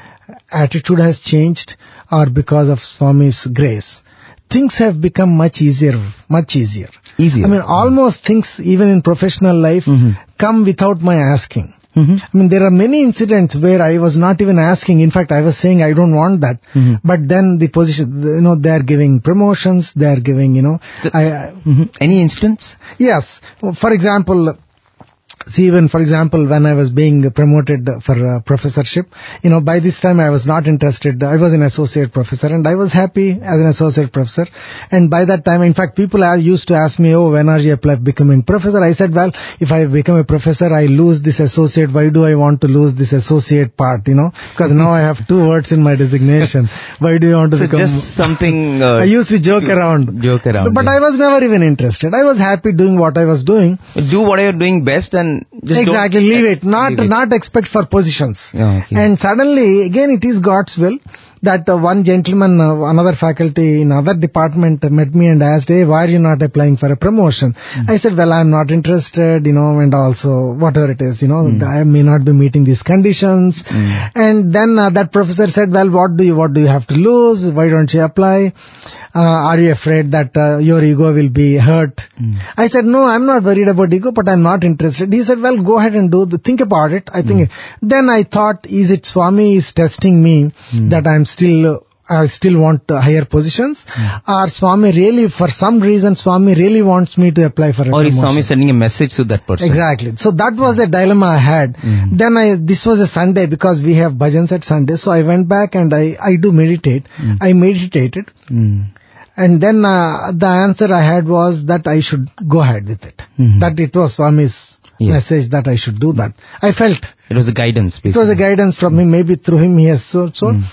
attitude has changed or because of Swami's grace, things have become much easier, much easier. Easier. I mean, almost things, even in professional life, Mhm. come without my asking. Mhm. I mean, there are many incidents where I was not even asking. In fact, I was saying I don't want that. Mhm. But then the position, you know, they are giving promotions, they are giving, you know, I, I, Mhm. Any instance? yes. For example, see, even for example, when I was being promoted for uh, professorship, you know, by this time I was not interested. I was an associate professor and I was happy as an associate professor. And by that time, in fact, people are used to ask me, oh, when are you apply- becoming professor? I said, well, if I become a professor, I lose this associate. Why do I want to lose this associate part, you know? Because now I have two words in my designation. Why do you want to So become... just something... Uh, I used to joke around. Joke around. But yeah. I was never even interested. I was happy doing what I was doing. Do what you're doing best and just Exactly, don't, leave it. Not leave it. not expect for positions. Yeah, okay. And suddenly, again, it is God's will that uh, one gentleman, uh, another faculty in other department uh, met me and asked, hey, why are you not applying for a promotion? Mm. I said, well, I'm not interested, you know, and also whatever it is, you know, mm. I may not be meeting these conditions. Mm. And then uh, that professor said, well, what do you, what do you have to lose? Why don't you apply? Uh, are you afraid that uh, your ego will be hurt? Mm. I said, no, I'm not worried about ego, but I'm not interested. He said, well, go ahead and do the, think about it. I think, mm. then I thought, is it Swami is testing me mm. that I'm still, uh, I still want uh, higher positions? Mm. Or Swami really, for some reason, Swami really wants me to apply for a Or promotion. is Swami sending a message to that person? Exactly. So that was a dilemma I had. Mm. Then I, this was a Sunday because we have bhajans at Sunday. So I went back and I, I do meditate. Mm. I meditated. Mm. And then uh, the answer I had was that I should go ahead with it. Mm-hmm. That it was Swami's yes. message that I should do that. I felt. It was a guidance, basically. It was a guidance from him. Maybe through him he has so. so. Mm.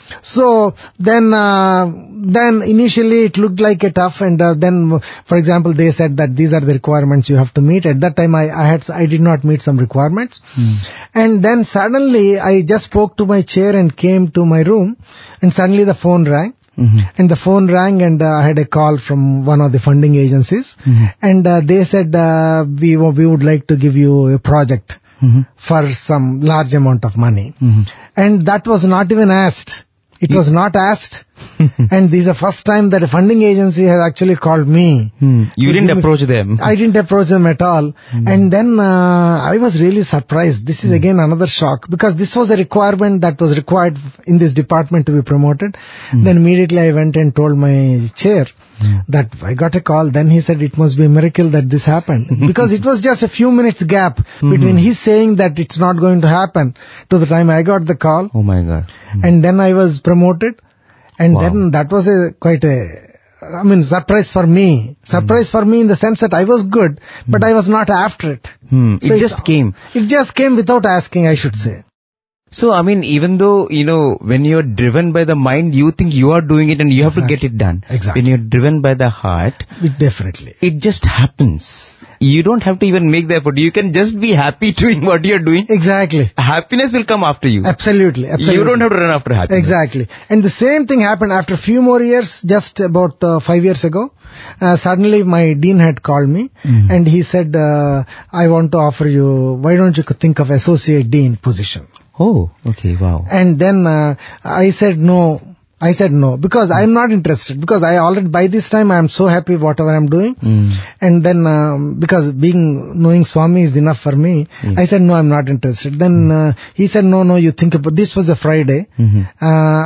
So then, uh, then initially it looked like a tough, and uh, then, for example, they said that these are the requirements you have to meet. At that time, I, I had, I did not meet some requirements, mm. and then suddenly I just spoke to my chair and came to my room, and suddenly the phone rang. Mm-hmm. And the phone rang and uh, I had a call from one of the funding agencies, mm-hmm. and uh, they said uh, we we would like to give you a project mm-hmm. for some large amount of money, mm-hmm. and that was not even asked. It was not asked. And this is the first time that a funding agency has actually called me. Hmm. You didn't approach them. I didn't approach them at all. Hmm. And then uh, I was really surprised. This is hmm. again another shock, because this was a requirement that was required in this department to be promoted. Hmm. Then immediately I went and told my chair hmm. that I got a call. Then he said it must be a miracle that this happened. Because it was just a few minutes gap hmm. between his saying that it's not going to happen to the time I got the call. Oh my God. Hmm. And then I was promoted. And wow. then that was a quite a, I mean, surprise for me. Surprise mm. for me in the sense that I was good, but mm. I was not after it. Mm. So it just came. It just came without asking, I should say. So, I mean, even though, you know, when you're driven by the mind, you think you are doing it and you have exactly. to get it done. Exactly. When you're driven by the heart, it definitely. It just happens. You don't have to even make the effort. You can just be happy doing what you're doing. Exactly. Happiness will come after you. Absolutely. Absolutely. You don't have to run after happiness. Exactly. And the same thing happened after a few more years, just about uh, five years ago. Uh, suddenly my dean had called me mm-hmm. and he said, uh, I want to offer you, why don't you think of associate dean position? Oh, okay, wow. And then uh, I said no. I said no, because mm. I'm not interested, because I already, by this time, I'm so happy whatever I'm doing. Mm. And then, um, because being, knowing Swami is enough for me, mm. I said no, I'm not interested. Then mm. uh, he said, no, no, you think about, this was a Friday. Mm-hmm. Uh,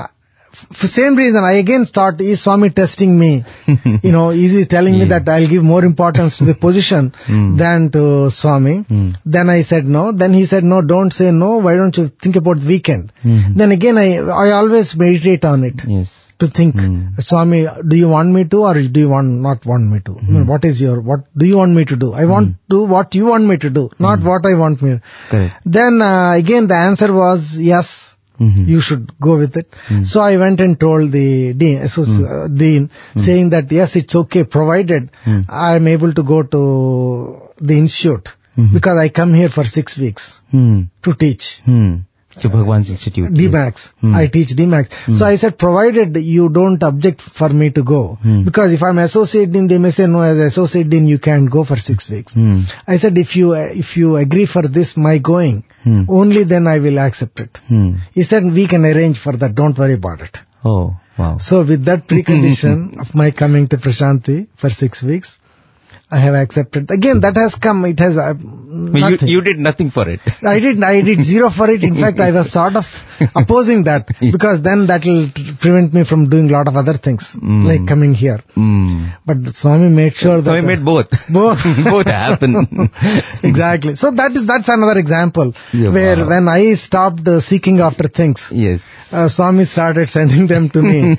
for same reason, I again thought, is Swami testing me? You know, is he telling me Yeah. that I'll give more importance to the position Mm. than to Swami? Mm. Then I said no. Then he said, no, don't say no. Why don't you think about the weekend? Mhm. Then again, I, I always meditate on it. Yes. To think, Mm. Swami, do you want me to or do you want not want me to? I mean, what is your, what do you want me to do? I want to do what you want me to do, not what I want me. Correct. Then uh, again the answer was yes, Mhm. you should go with it. Mm. So I went and told the dean, so, uh, dean saying that yes, it's okay provided Mm. I am able to go to the institute Mhm. because I come here for six weeks Hmm. to teach. Hmm. To Bhagwan's Institute. D MAX. Hmm. I teach D MAX. So I said, provided you don't object for me to go. Hmm. Because if I'm associate dean, they may say, no, as associate dean, you can't go for six weeks. Hmm. I said, if you, if you agree for this, my going, Hmm. only then I will accept it. Hmm. He said, we can arrange for that. Don't worry about it. Oh, wow. So with that precondition of my coming to Prashanti for six weeks, I have accepted. Again, that has come. It has uh, You, nothing. you did nothing for it. I did, I did zero for it. In fact, I was sort of opposing that because then that will prevent me from doing a lot of other things, Mm. like coming here. Hmm. But Swami made sure that... So we made both. Both. Both happen. Exactly. So that is, that's another example Yeah, where wow. when I stopped uh, seeking after things, Yes. uh, Swami started sending them to me.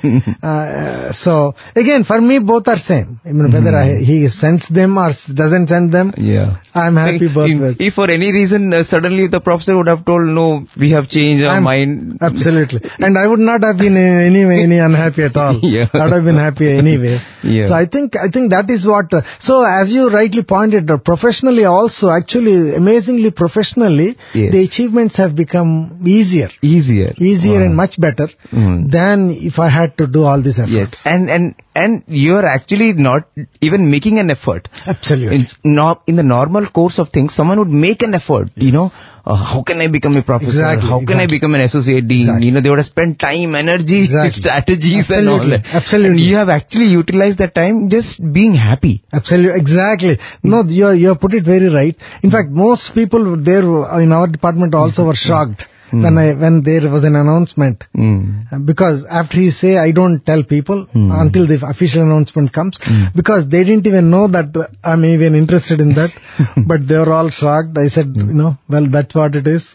uh, so again, for me, both are same. I mean, whether I, he sends them or s- doesn't send them, Yeah. I'm happy both if, ways. if for any reason uh, suddenly the professor would have told, no, we have changed our I'm- mind. Absolutely. And I would not have been in any way any unhappy at all. Yeah. I would have been happy anyway. Yeah. So I think, I think that is what, uh, so as you rightly pointed out, professionally also, actually, amazingly professionally, Yes. the achievements have become easier. Easier. Easier Wow. and much better Mm. than if I had to do all these efforts. Yes. And, and, and you're actually not even making an effort. Absolutely. In, no, in the normal course of things, someone would make an effort, you know. Uh, how can I become a professor? Exactly, how can I exactly. become an associate dean? Exactly. You know, they would have spent time, energy, Exactly. strategies and all Absolutely, that. absolutely. And you have actually utilized that time just being happy. Absolutely, exactly. No, you you have put it very right. In fact, most people there in our department also were shocked when I when there was an announcement. Mm. Uh, Because after he say, I don't tell people Hmm. until the official announcement comes, because they didn't even know that uh, I'm even interested in that. But they were all shocked. I said, you know, well, that's what it is.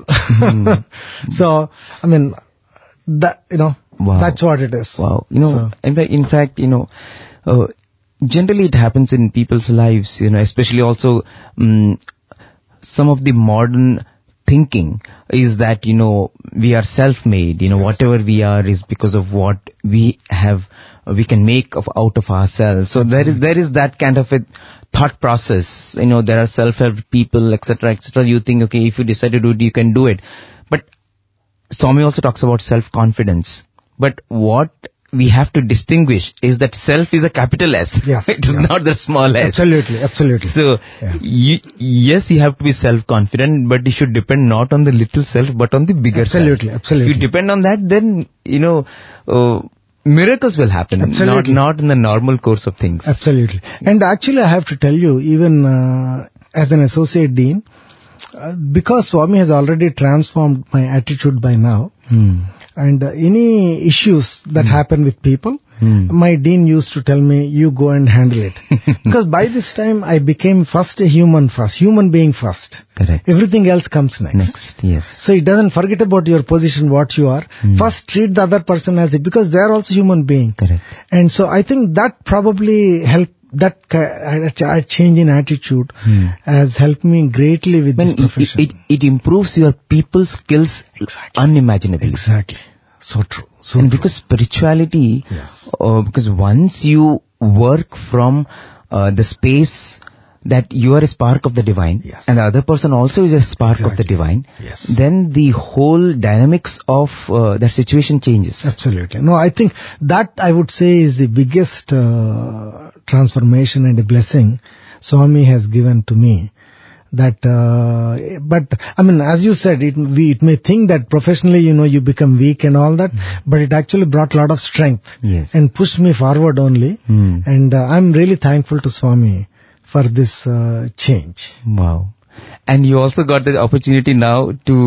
So, I mean, that, you know, Wow. that's what it is. Wow. You know, So- in fact, in fact, you know, uh, generally it happens in people's lives, you know, especially also um, some of the modern thinking is that, you know, we are self-made, you know, whatever we are is because of what we have, uh, we can make of out of ourselves. So there is, there is that kind of a thought process, you know, there are self-help people, et cetera, et cetera. You think, okay, if you decide to do it, you can do it. But Swami also talks about self-confidence. But what we have to distinguish is that self is a capital S. Yes, It is yes. not the small s. Absolutely, absolutely. So, Yeah. you, yes, you have to be self-confident, but you should depend not on the little self, but on the bigger Absolutely, self. absolutely. If you depend on that, then, you know, uh, miracles will happen. Absolutely. Not, not in the normal course of things. Absolutely. And actually, I have to tell you, even uh, as an associate dean, uh, because Swami has already transformed my attitude by now, Hmm. and uh, any issues that happen with people, Hmm. my dean used to tell me, you go and handle it. Because by this time, I became first a human first, human being first. Correct. Everything else comes next. Next, yes. So it doesn't forget about your position, what you are. First treat the other person as it, because they are also human being. Correct. And so I think that probably helped, that ki- a a change in attitude has helped me greatly with When this it, profession. it, it improves your people skills Exactly. unimaginably. Exactly. So true. So And true. because spirituality, Yes. uh, because once you work from uh, the space that you are a spark of the divine, Yes. and the other person also is a spark of the Exactly. divine, Yes. then the whole dynamics of uh, that situation changes. Absolutely. No, I think that I would say is the biggest uh, transformation and a blessing Swami has given to me. That, uh, but I mean, as you said, it we it may think that professionally, you know, you become weak and all that, but it actually brought a lot of strength Yes. and pushed me forward only. Hmm. And uh, I'm really thankful to Swami for this uh, change. Wow. And you also got the opportunity now to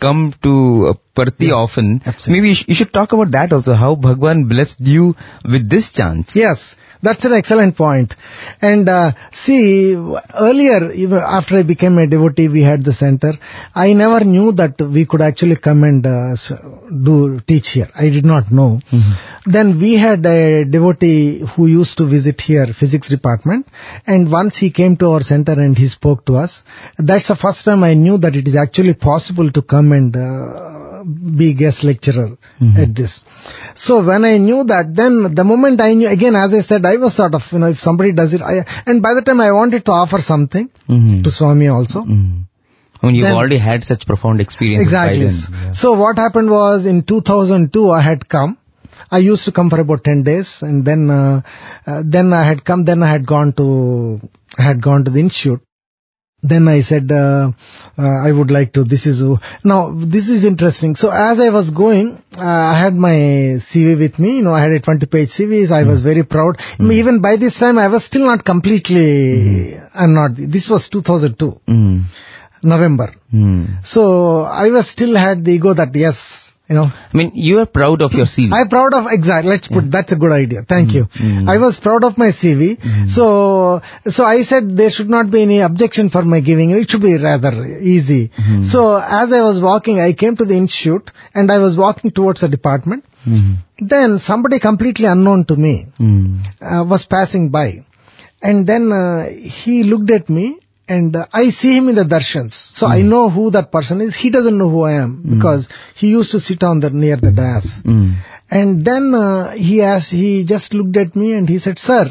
come to uh, Parthi Yes, often. absolutely. Maybe you, sh- you should talk about that also, how Bhagwan blessed you with this chance. Yes, that's an excellent point. And uh, see, earlier, even after I became a devotee, we had the center. I never knew that we could actually come and uh, s- do teach here. I did not know. Mm-hmm. Then we had a devotee who used to visit here, physics department. And once he came to our center and he spoke to us, that's the first time I knew that it is actually possible to come and uh, be guest lecturer Mm-hmm. at this. So when I knew that, then the moment I knew, again, as I said, I was sort of, you know, if somebody does it, I, and by the time I wanted to offer something Mm-hmm. to Swami also. Mm. I mean, you've Then- already had such profound experiences Exactly. by then. Yeah. So what happened was in two thousand two, I had come. I used to come for about ten days, and then uh, uh, then I had come. Then I had gone to I had gone to the institute. Then I said uh, uh, I would like to. This is now this is interesting. So as I was going, uh, I had my C V with me. You know, I had a twenty-page C V. I was very proud. Even by this time, I was still not completely. I'm not. This was two thousand two, Mm. November. Mm. So I was still had the ego that yes. You know, I mean, you are proud of your C V. I'm proud of, exactly, let's put, that's a good idea. Thank you. Mm. I was proud of my C V. So, so I said there should not be any objection for my giving. It should be rather easy. So as I was walking, I came to the institute and I was walking towards the department. Mm. Then somebody completely unknown to me Mm. uh, was passing by. And then uh, he looked at me. And uh, I see him in the darshans. So I know who that person is. He doesn't know who I am because he used to sit on the near the dais. Mm. And then uh, he asked, he just looked at me and he said, "Sir,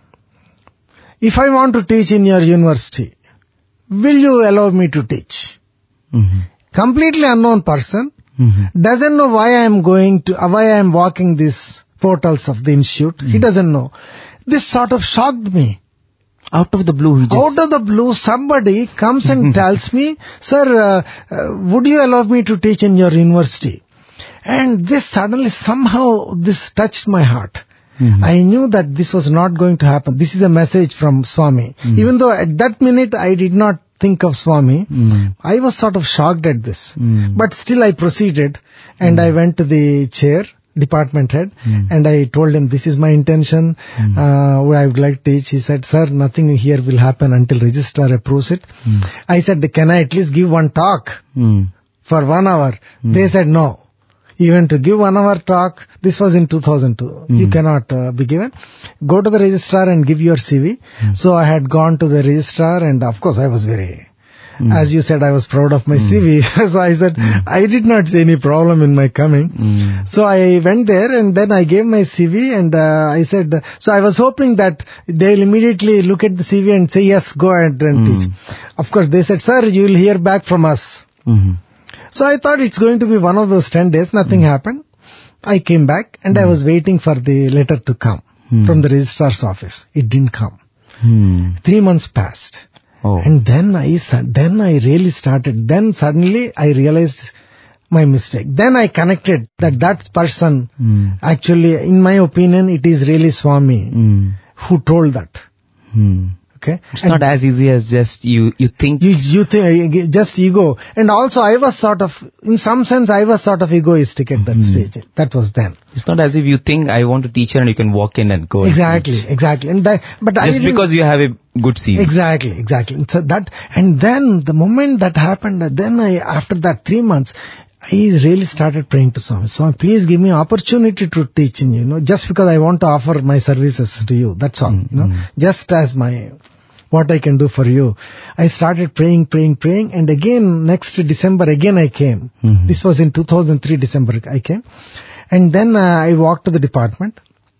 if I want to teach in your university, will you allow me to teach?" Mhm. Completely unknown person, Mhm. doesn't know why I am going to, uh, why I am walking these portals of the institute. He doesn't know. This sort of shocked me. Out of the blue, he just... Out of the blue, somebody comes and tells me, "Sir, uh, uh, would you allow me to teach in your university?" And this suddenly, somehow, this touched my heart. Mhm. I knew that this was not going to happen. This is a message from Swami. Even though at that minute I did not think of Swami, Mm. I was sort of shocked at this. Mm. But still I proceeded and I went to the chair, department head, and I told him, "This is my intention. Uh, I would like to teach." He said, "Sir, nothing here will happen until registrar approves it." I said, "Can I at least give one talk Mm. for one hour?" They said, "No. Even to give one hour talk," this was in two thousand two, "you cannot uh, be given. Go to the registrar and give your C V." So I had gone to the registrar and of course I was very, as you said, I was proud of my C V. So I said, I did not see any problem in my coming. Mm. So I went there and then I gave my C V and uh, I said, so I was hoping that they'll immediately look at the C V and say, "Yes, go ahead and teach." Of course, they said, "Sir, you will hear back from us." Mhm. So I thought it's going to be one of those ten days. Nothing happened. I came back and I was waiting for the letter to come from the registrar's office. It didn't come. Hmm. Three months passed. Oh. And then I, su- then I really started. Then suddenly I realized my mistake. Then I connected that that person, Hmm. actually, in my opinion, it is really Swami Hmm. who told that. Hmm. Okay. It's not as easy as just you, you think. You, you think, just ego. And also I was sort of, in some sense, I was sort of egoistic at that stage. That was then. It's not as if you think, I want to teach her and you can walk in and go. Exactly, exactly. And that, but I Just didn't- because you have a good C V. Exactly, exactly. And so that, and then the moment that happened, then I, after that three months, I really started praying to Swami. Swami, please give me opportunity to teach in you, you know, just because I want to offer my services to you. That's all, you know, just as my, what I can do for you. I started praying, praying, praying. And again, next December, again I came. Mhm. This was in two thousand three December I came. And then uh, I walked to the department.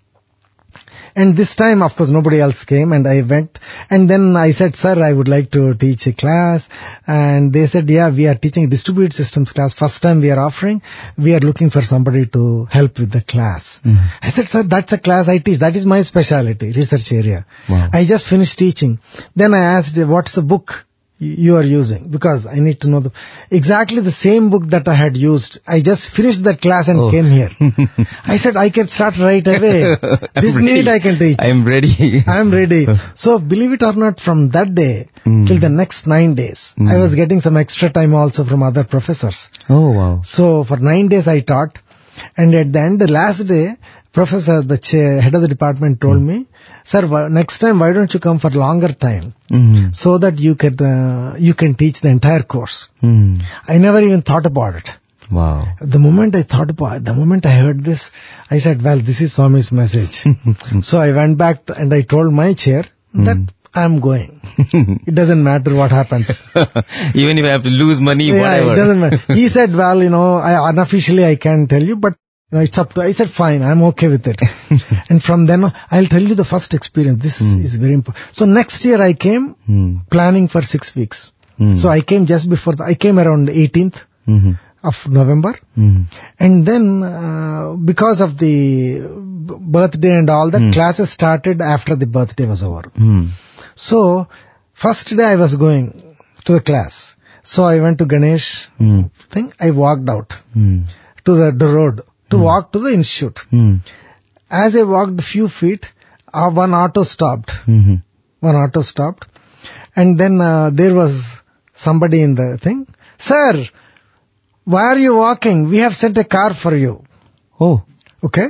And this time, of course, nobody else came and I went. And then I said, "Sir, I would like to teach a class." And they said, "Yeah, we are teaching a distributed systems class. First time we are offering. We are looking for somebody to help with the class." I said, "Sir, that's a class I teach. That is my specialty, research area." Wow. I just finished teaching. Then I asked, "What's the book you are using? Because I need to know the, exactly the same book that I had used. I just finished that class and Oh. came here. I said, I can start right away. This I'm minute ready. I can teach. I am ready. I am ready. So believe it or not, from that day Mm. till the next nine days, Mm. I was getting some extra time also from other professors. Oh, wow. So for nine days I taught, and at the end, the last day, professor, the chair, head of the department told me, sir, wh- next time why don't you come for longer time Mm. so that you can uh, you can teach the entire course. Mm. I never even thought about it. Wow. The moment I thought about, the moment I heard this, I said, well, this is Swami's message. So I went back to, and I told my chair that I'm going. It doesn't matter what happens. Even if I have to lose money, Yeah, whatever. it doesn't matter. He said, well, you know, I, unofficially I can't tell you, but you know, it's up to, I said, fine, I'm okay with it. And from then on, I'll tell you the first experience. This Mm. is very important. So next year I came Mm. planning for six weeks. Mm. So I came just before, the, I came around eighteenth Mhm. of November. Mhm. And then, uh, because of the b- birthday and all that, Mm. classes started after the birthday was over. Mm. So, first day I was going to the class. So I went to Ganesh Mm. thing. I walked out Mm. to the, the road to walk to the institute. Mm. As I walked a few feet, uh, one auto stopped. Mhm. One auto stopped. And then uh, there was somebody in the thing. Sir, why are you walking? We have sent a car for you. Oh. Okay?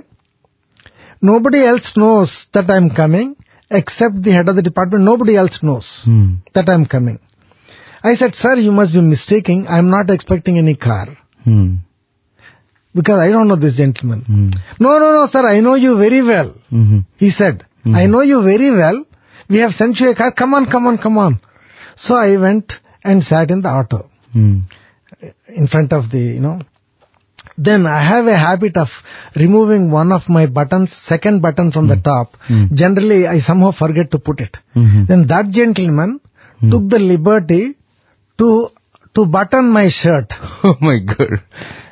Nobody else knows that I'm coming except the head of the department. Nobody else knows Mm. that I'm coming. I said, sir, you must be mistaking. I'm not expecting any car Mm. because I don't know this gentleman. Mm. No, no, no, sir, I know you very well. Mhm. He said, Mhm. I know you very well. We have sent you a car. Come on, come on, come on. So I went and sat in the auto Mm. in front of the, you know. Then I have a habit of removing one of my buttons, second button from the top. Mm. Generally, I somehow forget to put it. Mhm. Then that gentleman Mm. took the liberty to to button my shirt. Oh my God.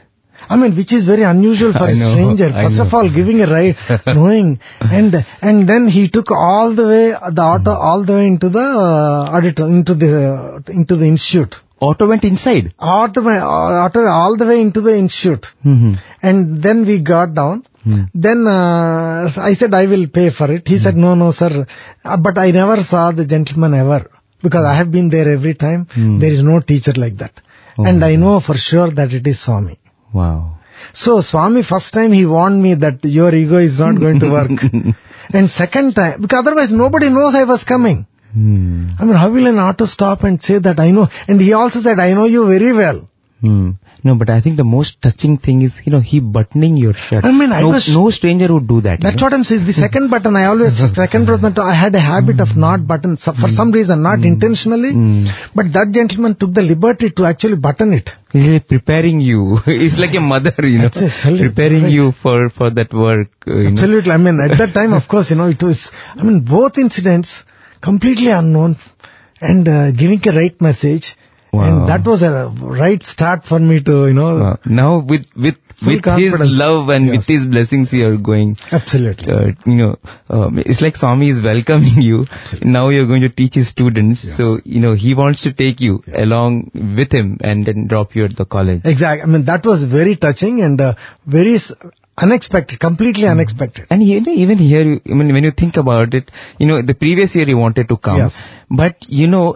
I mean, which is very unusual for I a know, stranger. I First of know. all, giving a ride, knowing, and and then he took all the way the auto all the way into the uh, auditor, into the into the institute. Auto went inside. Auto, auto all the way into the institute. Mm-hmm. And then we got down. Mm. Then uh, I said, I will pay for it. He said, no, no, sir. Uh, but I never saw the gentleman ever. Because I have been there every time. Mm. There is no teacher like that. Oh. And I know for sure that it is Swami. Wow. So Swami, first time he warned me that your ego is not going to work. And second time, because otherwise nobody knows I was coming. Hmm. I mean, how will an auto stop and say that I know? And he also said, I know you very well. Hmm. No, but I think the most touching thing is, you know, he buttoning your shirt. I mean, I no, was- no stranger would do that. That's you know? what I'm saying. The second button, I always, second button, I had a habit of not button, so for some reason, not intentionally, Mm. but that gentleman took the liberty to actually button it. He's like preparing you. It's like a mother, you know, That's it, absolutely, preparing right. you for, for that work. uh, You know. Absolutely. I mean, at that time, of course, you know, it was, I mean, both incidents, completely unknown, and uh, giving a right message. Wow. And that was a right start for me to, you know, Uh, now with, with, Full with his confidence. love and Yes. with his blessings you are going. absolutely. Uh, you know, um, it's like Swami is welcoming you. Absolutely. Now you're going to teach his students. Yes. So, you know, he wants to take you along with him and then drop you at the college. Exactly. I mean, that was very touching and uh, very s- unexpected, completely unexpected. And you know, even here, you- I mean, when you think about it, you know, the previous year he wanted to come. Yes. But, you know,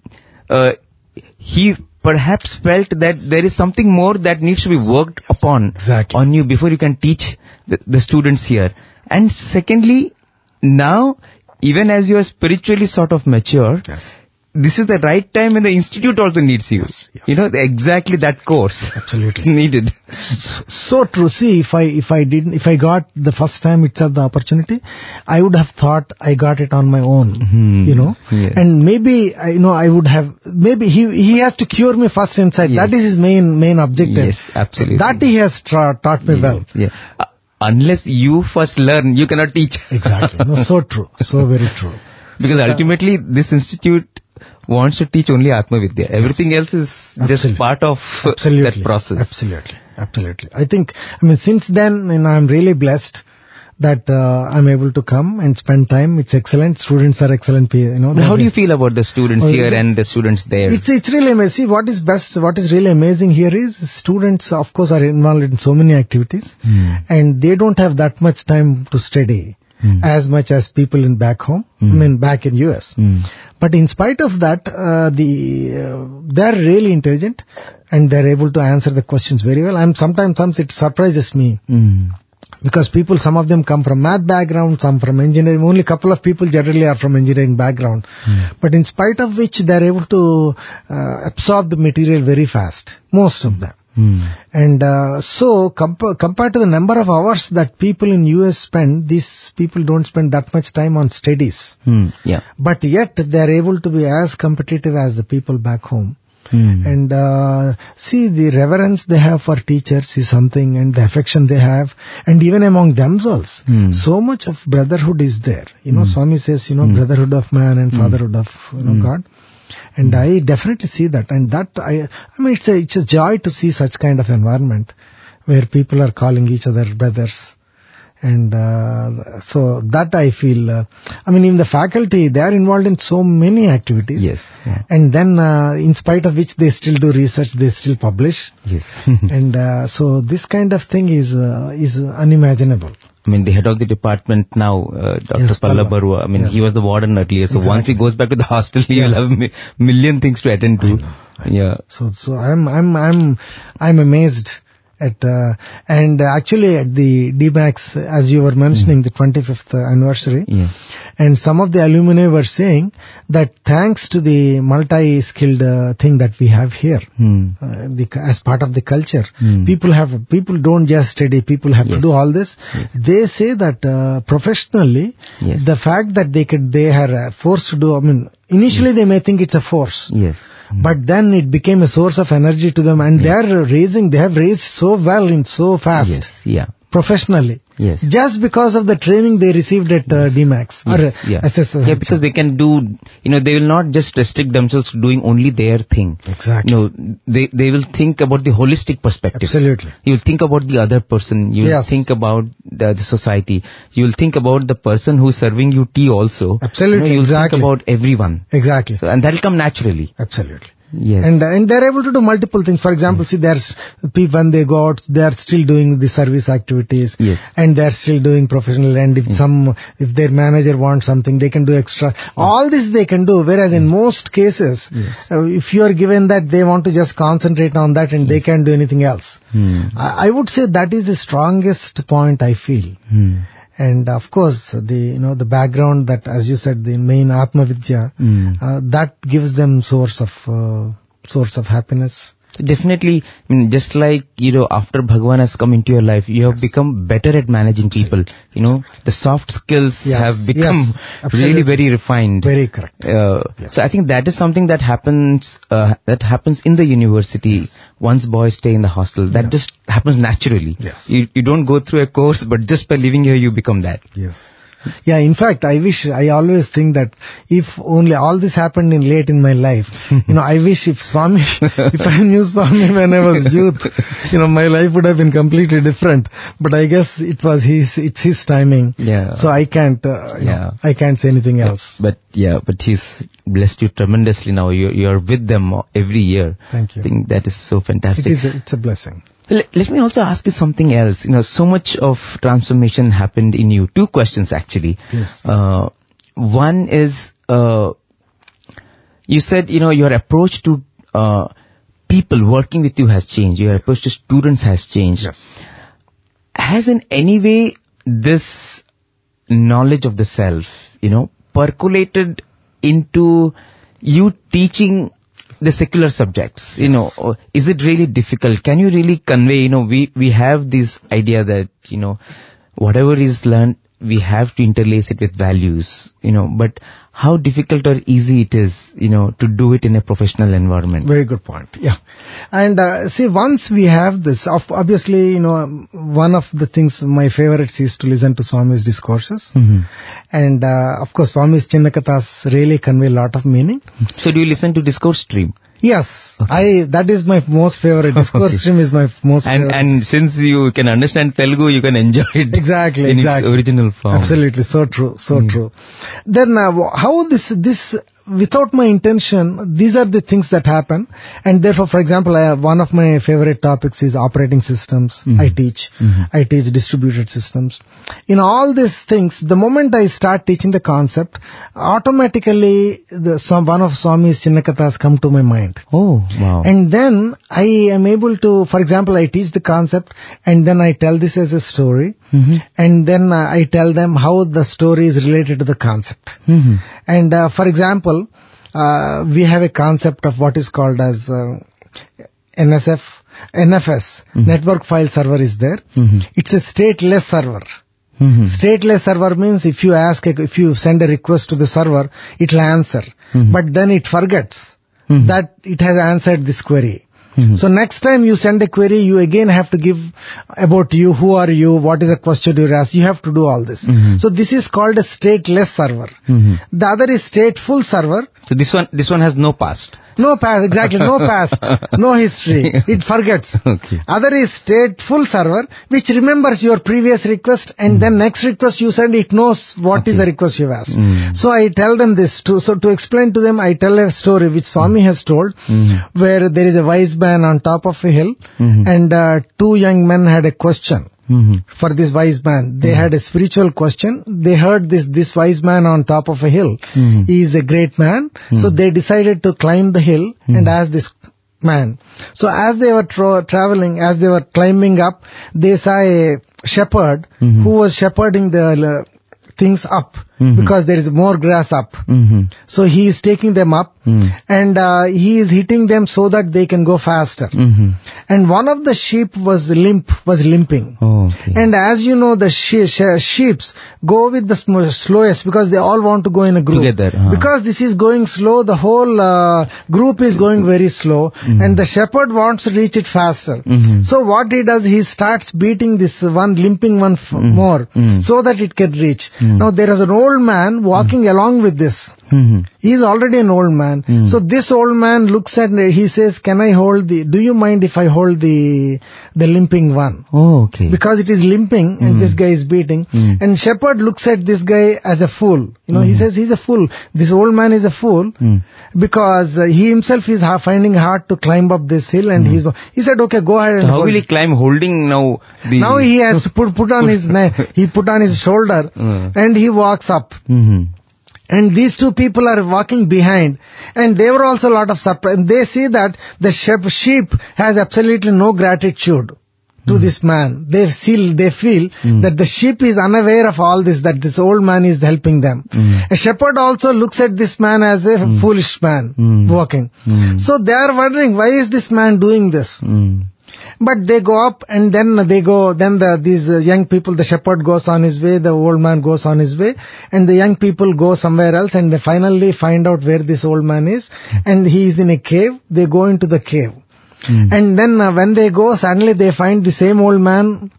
uh, he perhaps felt that there is something more that needs to be worked upon Exactly. on you before you can teach the, the students here. And secondly, now, even as you are spiritually sort of mature, Yes. this is the right time when the institute also needs you. Yes, yes. You know, exactly that course. Absolutely. It's needed. So true. See, if I, if I didn't, if I got the first time itself the opportunity, I would have thought I got it on my own, Hmm. you know, Yes. and maybe, I, you know, I would have, maybe he, he has to cure me first inside. Yes. That is his main, main objective. Yes, absolutely. That he has tra- taught me well. Yeah. Uh, unless you first learn, you cannot teach. Exactly. No, so true. So very true. Because ultimately, this institute wants to teach only Atma Vidya. Everything else is just Absolutely. part of uh, Absolutely. that process. Absolutely. Absolutely. I think, I mean, since then, you know, I'm really blessed that uh, I'm able to come and spend time. It's excellent. Students are excellent. You know. How do you feel about the students Oh, here it's- and the students there? It's it's really amazing. See, what is best, what is really amazing here is students, of course, are involved in so many activities, and they don't have that much time to study as much as people in back home. I mean, back in U S. But in spite of that, uh, the uh, they're really intelligent, and they're able to answer the questions very well. And sometimes, sometimes it surprises me. Mm. Because people, some of them come from math background, some from engineering. Only a couple of people generally are from engineering background. But in spite of which, they're able to uh, absorb the material very fast. Most of them. And uh, so, comp- compared to the number of hours that people in U S spend, these people don't spend that much time on studies. Mm. Yeah. But yet, they're able to be as competitive as the people back home. Mm. And uh, see, the reverence they have for teachers is something, and the affection they have, and even among themselves, Mm. so much of brotherhood is there. You know, Swami says, you know, brotherhood of man and fatherhood of you know God. And I definitely see that, and that I, I mean, it's a it's a joy to see such kind of environment where people are calling each other brothers. And uh, so that I feel, uh, I mean, in the faculty, they are involved in so many activities. Yes. Yeah. And then, uh, in spite of which they still do research, they still publish. Yes. And uh, so this kind of thing is uh, is unimaginable. I mean, the head of the department now, uh, Doctor Yes, Palla Palla. Barua, I mean, Yes. he was the warden earlier, so once he Exactly. goes back to the hostel, he will Yes. have a mi- million things to attend to. Yeah. So so I'm I'm I'm I'm amazed at uh, and actually at the D MAX, as you were mentioning, the twenty-fifth anniversary. Yeah. And some of the alumni were saying that thanks to the multi-skilled uh, thing that we have here, Hmm. uh, the, as part of the culture, Hmm. people have people don't just study. People have to Yes. do all this. They say that uh, professionally, Yes. the fact that they could they are uh, forced to do. I mean, initially they may think it's a force. Yes. But then it became a source of energy to them, and they are raising, they have raised so well and so fast, Yes. Yeah. professionally. Yes. Just because of the training they received at uh, D MAX. Or, uh, Yes, yeah. S S S. Yeah, because they can do, you know, they will not just restrict themselves to doing only their thing. Exactly. You know, they, they will think about the holistic perspective. Absolutely. You will think about the other person. You will Yes. think about the, the society. You will think about the person who is serving you tea also. Absolutely, You know, you will exactly. think about everyone. Exactly. So, and that will come naturally. Absolutely. Yes. And and they're able to do multiple things. For example, see, there's people when they go out, they are still doing the service activities, Yes. and they're still doing professional. And if some, if their manager wants something, they can do extra. All this they can do. Whereas in most cases, uh, if you are given that, they want to just concentrate on that, and they can't do anything else. Hmm. I, I would say that is the strongest point I feel. Hmm. And of course, the you know the background that, as you said, the main Atma Vidya, Mm. uh, that gives them source of uh, source of happiness. So definitely, I mean, just like, you know, after Bhagwan has come into your life, you have Yes. become better at managing people. You know, the soft skills Yes. have become Yes. really Absolutely. very refined. Very correct. Uh, Yes. So I think that is something that happens, uh, that happens in the university. Once boys stay in the hostel, that Yes. just happens naturally. Yes. You, you don't go through a course, but just by living here, you become that. Yes. Yeah, in fact, I wish, I always think that if only all this happened in late in my life, you know, I wish if Swami, if I knew Swami when I was youth, you know, my life would have been completely different. But I guess it was his, it's his timing. Yeah. So I can't, uh, you Yeah. know, I can't say anything else. But yeah, but he's blessed you tremendously now. You're, you're with them every year. Thank you. I think that is so fantastic. It is, a, it's a blessing. Let, let me also ask you something else. You know, so much of transformation happened in you. Two questions actually. Yes. Uh, one is, uh, you said, you know, your approach to uh, people working with you has changed. Your approach to students has changed. Yes. Has in any way this knowledge of the self, you know, percolated into you teaching the secular subjects, you know, or is it really difficult? Can you really convey, you know, we, we have this idea that, you know, whatever is learned, we have to interlace it with values, you know, but how difficult or easy it is, you know, to do it in a professional environment. Very good point. Yeah. And uh, see, once we have this, of- obviously, you know, um, one of the things, my favorites is to listen to Swami's discourses. Mhm. And uh, of course, Swami's Chinnakathas really convey a lot of meaning. So do you listen to discourse stream? Yes, Okay. I that is my most favorite. Discourse Okay. stream is my most And favorite. and since you can understand Telugu, you can enjoy it Exactly, in exactly. its original form. Absolutely, so true, so true. Then uh, wh- how this this without my intention, these are the things that happen, and therefore, for example, I have one of my favorite topics is operating systems. I teach, I teach distributed systems. In all these things, the moment I start teaching the concept, automatically the some one of Swami's Chinnakathas come to my mind. Oh, wow. And then I am able to, for example, I teach the concept and then I tell this as a story and then uh, I tell them how the story is related to the concept. Mhm. And uh, for example, uh, we have a concept of what is called as uh, N S F, N F S, Network File Server is there. Mhm. It's a stateless server. Mhm. Stateless server means if you ask, a, if you send a request to the server, it will answer. But then it forgets that it has answered this query. So next time you send a query, you again have to give about you, who are you, what is the question you ask. You have to do all this. So this is called a stateless server. The other is stateful server. So this one, this one has no past. No past, exactly, no past, no history. It forgets. Okay. Other is stateful server, which remembers your previous request and then next request you send, it knows what is the request you asked. So I tell them this too. So to explain to them, I tell a story which Swami has told, where there is a wise man on top of a hill and uh, two young men had a question. For this wise man, they had a spiritual question. They heard this this wise man on top of a hill. He is a great man. So they decided to climb the hill and ask this man. So as they were tra- traveling, as they were climbing up, they saw a shepherd who was shepherding the uh, things up because there is more grass up. So he is taking them up and uh, he is hitting them so that they can go faster. And one of the sheep was limp, was limping. Oh, okay. And as you know, the she- she- sheeps go with the sm- slowest because they all want to go in a group. Together, uh-huh. Because this is going slow, the whole uh, group is going very slow and the shepherd wants to reach it faster. So what he does, he starts beating this one limping one f- more so that it can reach. Now there is an old man walking along with this. He is already an old man. So this old man looks at it, he says, can I hold the, do you mind if I hold the the limping one? Oh, okay. Because it is limping and this guy is beating. And shepherd looks at this guy as a fool. You know, he says he's a fool. This old man is a fool because uh, he himself is ha- finding hard to climb up this hill and he's, he said, okay, go ahead and So how hold will he it." climb holding now the... Now he has to put, put on his, ne- he put on his shoulder and he walks up. Mhm. And these two people are walking behind and they were also a lot of surprise. They see that the shep- sheep has absolutely no gratitude to this man. They feel, they feel that the sheep is unaware of all this, that this old man is helping them. A shepherd also looks at this man as a foolish man walking. So they are wondering, why is this man doing this? But they go up and then they go, then the, these uh, young people, the shepherd goes on his way, the old man goes on his way, and the young people go somewhere else and they finally find out where this old man is and he is in a cave. They go into the cave. And then uh, when they go, suddenly they find the same old man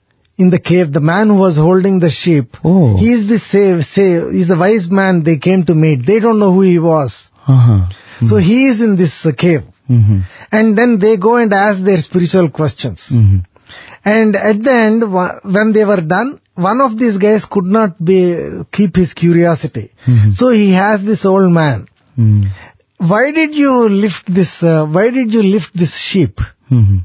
in the cave, the man who was holding the sheep. Oh. He is the same, say, he's the wise man they came to meet. They don't know who he was. Uh-huh. So he is in this uh, cave. Mhm. And then they go and ask their spiritual questions. Mhm. And at the end, wha- when they were done, one of these guys could not be keep his curiosity. So he asked this old man, Mhm. why did you lift this, uh, why did you lift this sheep? Mhm.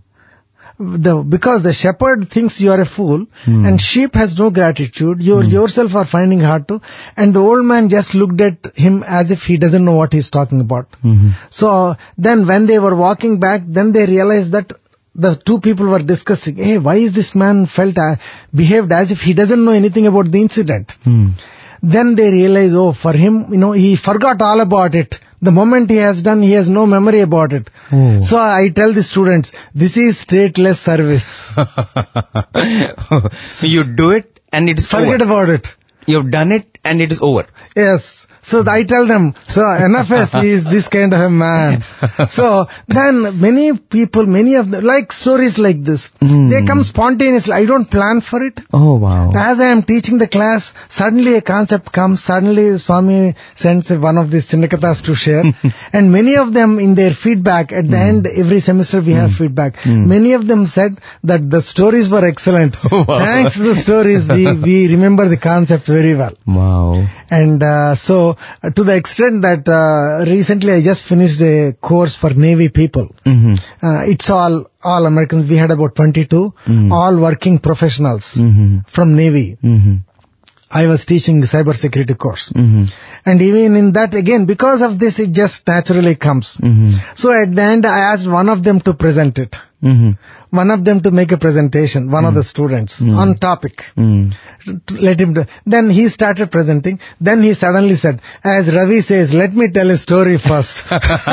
The, because the shepherd thinks you are a fool and sheep has no gratitude. You yourself are finding hard to. And the old man just looked at him as if he doesn't know what he's talking about. Mhm. So then when they were walking back, then they realized that the two people were discussing, hey, why is this man felt, uh, behaved as if he doesn't know anything about the incident? Mhm. Then they realized, oh, for him, you know, he forgot all about it. The moment he has done, he has no memory about it. Oh. So I tell the students, this is stateless service. So you do it and it's Forget over. about it. You've done it and it is over. Yes. So I tell them, so N F S is this kind of a man. So then many people, many of them, like stories like this, Mm. they come spontaneously. I don't plan for it. Oh, wow. As I am teaching the class, suddenly a concept comes, suddenly Swami sends one of these Chinnakathas to share. And many of them in their feedback, at the end, every semester we have feedback. Many of them said that the stories were excellent. Wow. Thanks to the stories, we, we remember the concept very well. Wow. And uh, so, uh, to the extent that uh, recently I just finished a course for Navy people. Mm-hmm. Uh, it's all all Americans. We had about twenty-two, Mhm. all working professionals Mm-hmm. from Navy. Mm-hmm. I was teaching the cybersecurity course. Mm-hmm. And even in that, again, because of this, it just naturally comes. Mm-hmm. So at the end, I asked one of them to present it. Mm-hmm. One of them to make a presentation, one of the students, Mm. on topic. Mm. To let him do. Then he started presenting. Then he suddenly said, as Ravi says, let me tell a story first.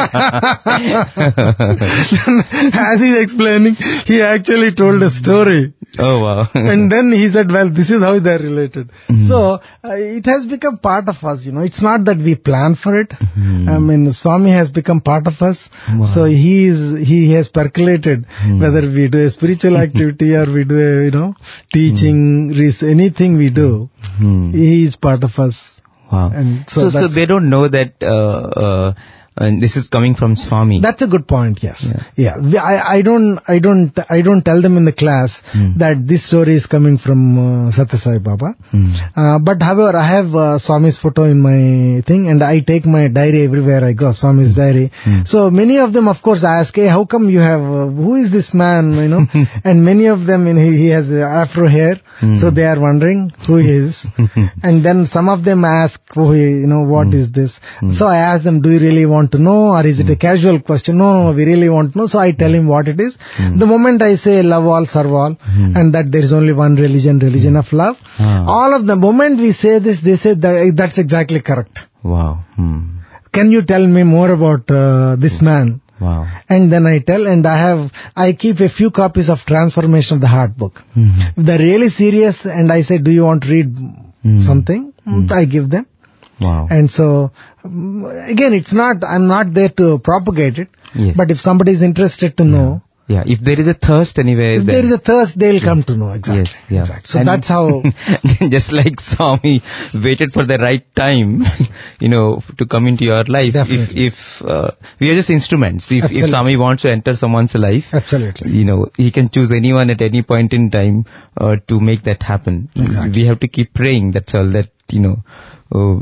As he's explaining, he actually told a story. Oh, wow. And then he said, well, this is how they're related. Mm. So, uh, it has become part of us, you know. It's not that we plan for it. Mm. I mean, Swami has become part of us. Wow. So he is, he has percolated, Mm. whether we do a spiritual activity or we do a, you know, teaching, res- anything we do, Mm. he is part of us. Wow. And so so, so, that's- they don't know that uh, uh, and this is coming from Swami. That's a good point, yes. Yeah. Yeah. We- I, I don't, I don't, I don't tell them in the class Mm. that this story is coming from uh, Satya Sai Baba. Mm. Uh, but however, I have uh, Swami's photo in my thing and I take my diary everywhere I go, Swami's diary. Mm. So many of them, of course, ask, hey, how come you have, uh, who is this man, you know? And many of them, you know, he, he has uh, afro hair, Mm. so they are wondering who he is. And then some of them ask, oh, you know, what Mm. is this? Mm. So I ask them, do you really want to know or is it a casual question? No, no, we really want to know. So I tell him what it is. Mm. The moment I say love all, serve all, Mm. and that there is only one religion, religion of love, Ah. all of the moment we say this, they say that that's exactly correct. Wow. Hmm. Can you tell me more about uh, this man? Wow. And then I tell, and I have, I keep a few copies of Transformation of the Heart book. Mhm. If they're really serious and I say, do you want to read Mm. something? Mm. I give them. Wow. And so, um, again, it's not, I'm not there to propagate it, Yes. but if somebody is interested to know, Yeah, if there is a thirst anywhere, if then there is a thirst, they'll come to know, exactly. Yes, yeah. Exactly. So And that's how, just like Swami waited for the right time, you know, to come into your life. Definitely. If, if uh, we are just instruments. If, if Absolutely. Swami wants to enter someone's life, absolutely. you know, he can choose anyone at any point in time uh, to make that happen. Exactly. We have to keep praying. That's all. That you know, uh,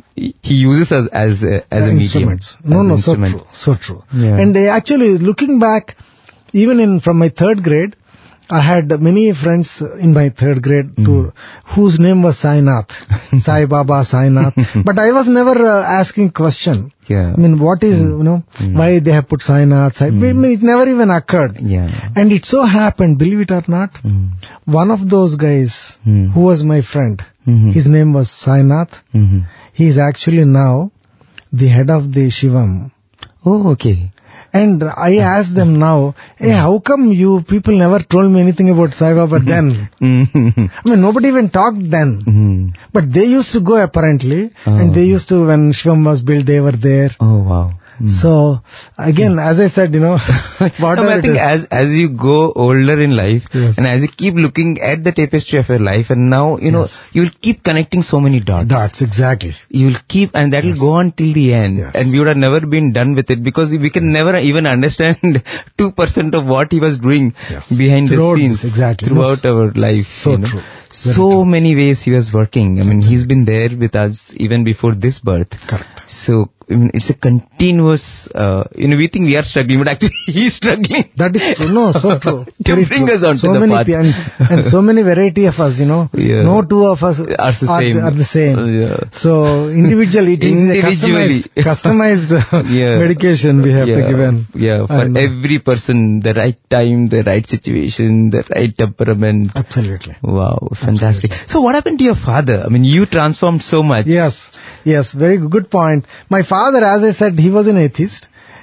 he uses us as a, as Uh, a medium. instruments. No, as no, an so instrument. true, so true. Yeah. And uh, actually, looking back, even in from my third grade, I had many friends in my third grade to, whose name was Sainath, Sai Baba Sainath. But I was never uh, asking question. Yeah. I mean, what is, you know, why they have put Sainath, Sai, I mean, it never even occurred. Yeah. And it so happened, believe it or not, Mm. one of those guys Mm. who was my friend, Mhm. his name was Sainath. Mhm. He is actually now the head of the Shivam. Oh, okay. And I asked them now, hey, how come you people never told me anything about Sai Baba then? Mhm. I mean, nobody even talked then. Mhm. But they used to go apparently, Oh. and they used to, when Shivam was built, they were there. Oh, wow. Mm. So, again, as I said, you know, No, whatever but I it think is. as as you go older in life, Yes. and as you keep looking at the tapestry of your life, and now you know Yes. you will keep connecting so many dots. Dots, exactly. You will keep, and that will Yes. go on till the end, Yes. and we would have never been done with it because we can never even understand two percent of what he was doing Yes. behind Throughout the scenes this, exactly. throughout No, our life. so you know. true. Very So true. many ways he was working. I mean, he's been there with us even before this birth. Correct. So I mean, it's a continuous. Uh, you know, we think we are struggling, but actually he's struggling. That is true. No, so true. To Very bring true. us onto so the many path. pe- and, and so many variety of us, you know. Yeah. No two of us Are the same. Are the same. Uh, yeah. So individually, it is a Individually. customized, customized uh, Yeah. medication we have yeah. to give in. Yeah, for And, uh, every person, the right time, the right situation, the right temperament. Absolutely. Wow, fantastic. So what happened to your father? I mean, you transformed so much. Yes, yes, very good point. My father, as I said, he was an atheist.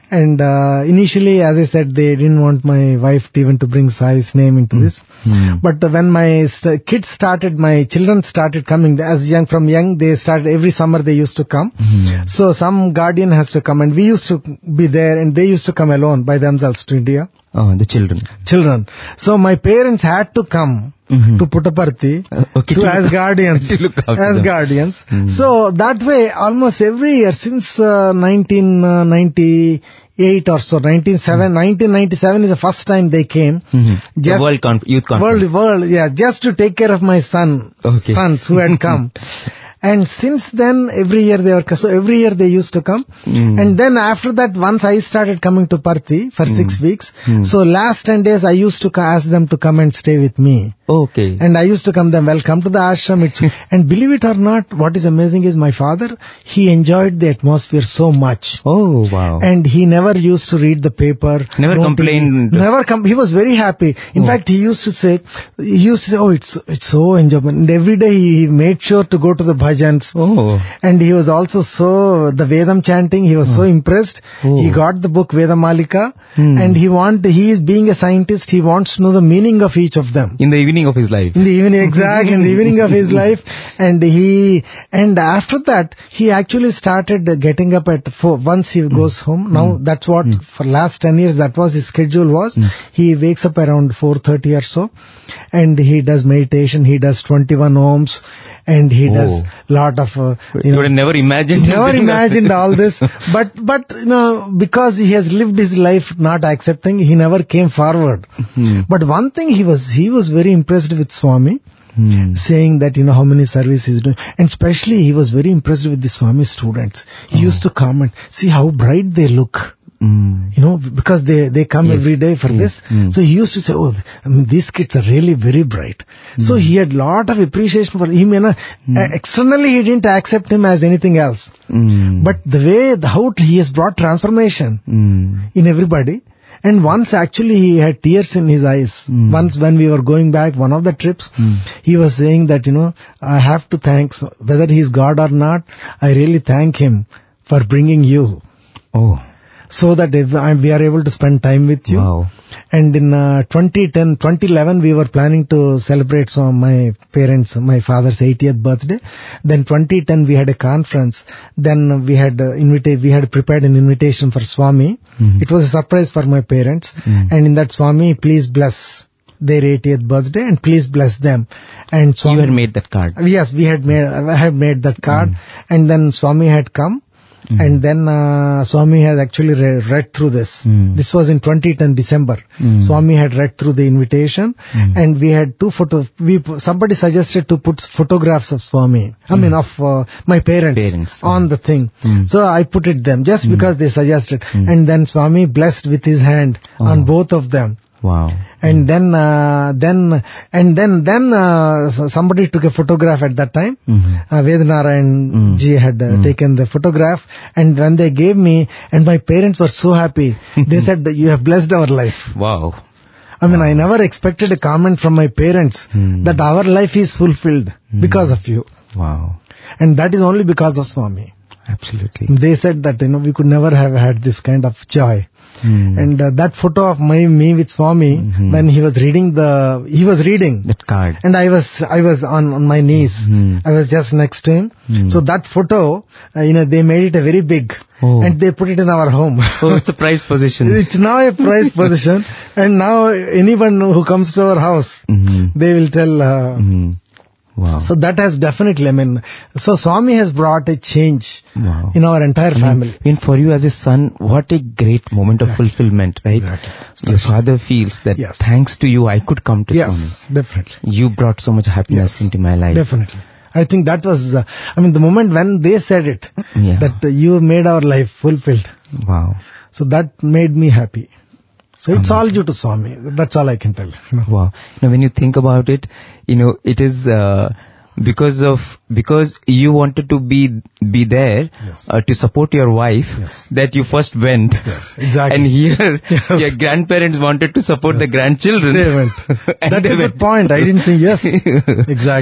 And uh, initially, as I said, they didn't want my wife to even to bring Sai's name into mm. this. Mm. But uh, when my st- kids started, my children started coming, as young, from young, they started, every summer they used to come. Mm. So some guardian has to come, and we used to be there, and they used to come alone by themselves to India. Oh, the children. Children. So my parents had to come mm-hmm. to Puttaparthi uh, okay, to, to as guardians. To look after as them. guardians. Mm. So that way, almost every year since uh, nineteen ninety-eight or so, nineteen ninety-seven is the first time they came. Mm-hmm. Just the World Conf- Youth Conference. World, world, yeah, just to take care of my son, okay. sons who had come. And since then, every year they were, so every year they used to come. Mm. And then after that, once I started coming to Parthi for mm. six weeks. Mm. So last ten days, I used to ask them to come and stay with me. Okay. And I used to come them, welcome to the ashram. It's, and believe it or not, what is amazing is my father, he enjoyed the atmosphere so much. Oh, wow. And he never used to read the paper. Never complained. Never com- He was very happy. In oh. fact, he used to say, he used to say, oh, it's, it's so enjoyable. And every day he made sure to go to the bhajans. Oh. And he was also so, the Vedam chanting, he was oh. so impressed. Oh. He got the book Vedamalika. Hmm. And he want, he is being a scientist, he wants to know the meaning of each of them. In the evening of his life. In the evening, exactly, in the evening of his life. And he, and after that, he actually started getting up at four, once he goes mm. home. Now, mm. that's what, mm. for last ten years, that was his schedule was. Mm. He wakes up around four thirty or so, and he does meditation, he does twenty-one ohms, and he oh. does lot of, uh, you, you know. would have never imagined. Never imagined all this. But, but, you know, because he has lived his life not accepting, he never came forward. Mm. But one thing he was, he was very impressed with Swami. Hmm. Saying that, you know, how many services he's doing. And especially, he was very impressed with the Swami students. He oh. used to comment, see how bright they look. Mm. You know, because they, they come yes. every day for yes. this. Mm. So he used to say, oh, I mean, these kids are really very bright. Mm. So he had lot of appreciation for him. You know, mm. uh, externally, he didn't accept him as anything else. Mm. But the way, the, how he has brought transformation mm. in everybody. And once actually he had tears in his eyes. Mm. Once when we were going back, one of the trips, mm. he was saying that, you know, I have to thank, whether he's God or not, I really thank him for bringing you. Oh. So that if I, we are able to spend time with you. Wow. And in uh, twenty ten, twenty eleven, we were planning to celebrate some of my parents, my father's eightieth birthday. Then twenty ten, we had a conference. Then we had uh, invita- we had prepared an invitation for Swami. Mm-hmm. It was a surprise for my parents. Mm-hmm. And in that, Swami, please bless their eightieth birthday and please bless them. And Swami, you had made that card. Yes, we had made, I had made that card. Mm-hmm. And then Swami had come. Mm. And then uh, Swami has actually re- read through this. Mm. This was in twenty ten December. Mm. Swami had read through the invitation, mm. and we had two photos. We somebody suggested to put photographs of Swami. I mm. mean of uh, my parents, parents on mm. the thing. Mm. So I put it them just mm. because they suggested. Mm. And then Swami blessed with his hand oh. on both of them. Wow. And mm. then, uh, then, and then, then, uh, somebody took a photograph at that time. Mm-hmm. Uh, Vednarayan mm. ji had uh, mm. taken the photograph. And when they gave me, and my parents were so happy, they said that you have blessed our life. Wow. I mean, wow. I never expected a comment from my parents mm. that our life is fulfilled mm. because of you. Wow. And that is only because of Swami. Absolutely. They said that, you know, we could never have had this kind of joy. Mm. And uh, that photo of my me with Swami, mm-hmm. when he was reading the, he was reading that card, and I was, I was on, on my knees. Mm. I was just next to him. Mm. So that photo, uh, you know, they made it a very big, oh. and they put it in our home. Oh, it's a prized position. It's now a prized position, and now anyone who comes to our house, mm-hmm. they will tell. Uh, mm-hmm. Wow. So that has definitely, I mean, so Swami has brought a change wow. in our entire I family. Mean, and for you as a son, what a great moment exactly. of fulfillment, right? Exactly. Your father feels that yes. thanks to you, I could come to yes, Swami. Yes, definitely. You brought so much happiness yes, into my life. Definitely. I think that was, uh, I mean, the moment when they said it, yeah. that uh, you made our life fulfilled. Wow. So that made me happy. So it's all due to Swami. That's all I can tell. You know? Wow. Now when you think about it, you know, it is uh, because of, because you wanted to be be there yes. uh, to support your wife yes. that you first went. Yes, exactly. And here yes. your grandparents wanted to support yes. the grandchildren. They went. That's they a went. good point. I didn't think, yes. Exactly.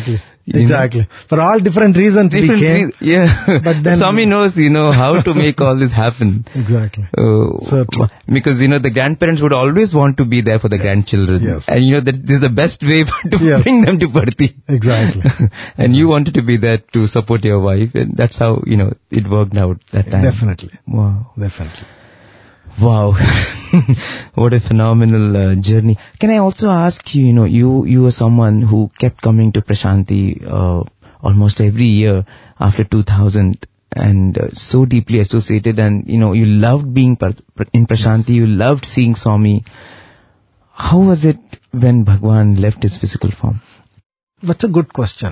Exactly. For all different reasons Different we came. re- yeah. But then- Swami knows, you know, how to make all this happen. Exactly. Uh, So true. Because, you know, the grandparents would always want to be there for the grandchildren. Yes. And, you know, that this is the best way to Yes. bring them to Parthi. Exactly. And you wanted to be there to support your wife. And that's how, you know, it worked out that time. Definitely. Wow. Definitely. Wow. What a phenomenal uh, journey. Can I also ask you, you know, you, you were someone who kept coming to Prashanti uh, almost every year after two thousand and uh, so deeply associated, and, you know, you loved being par- in Prashanti, you loved seeing Swami. How was it when Bhagwan left his physical form? That's a good question.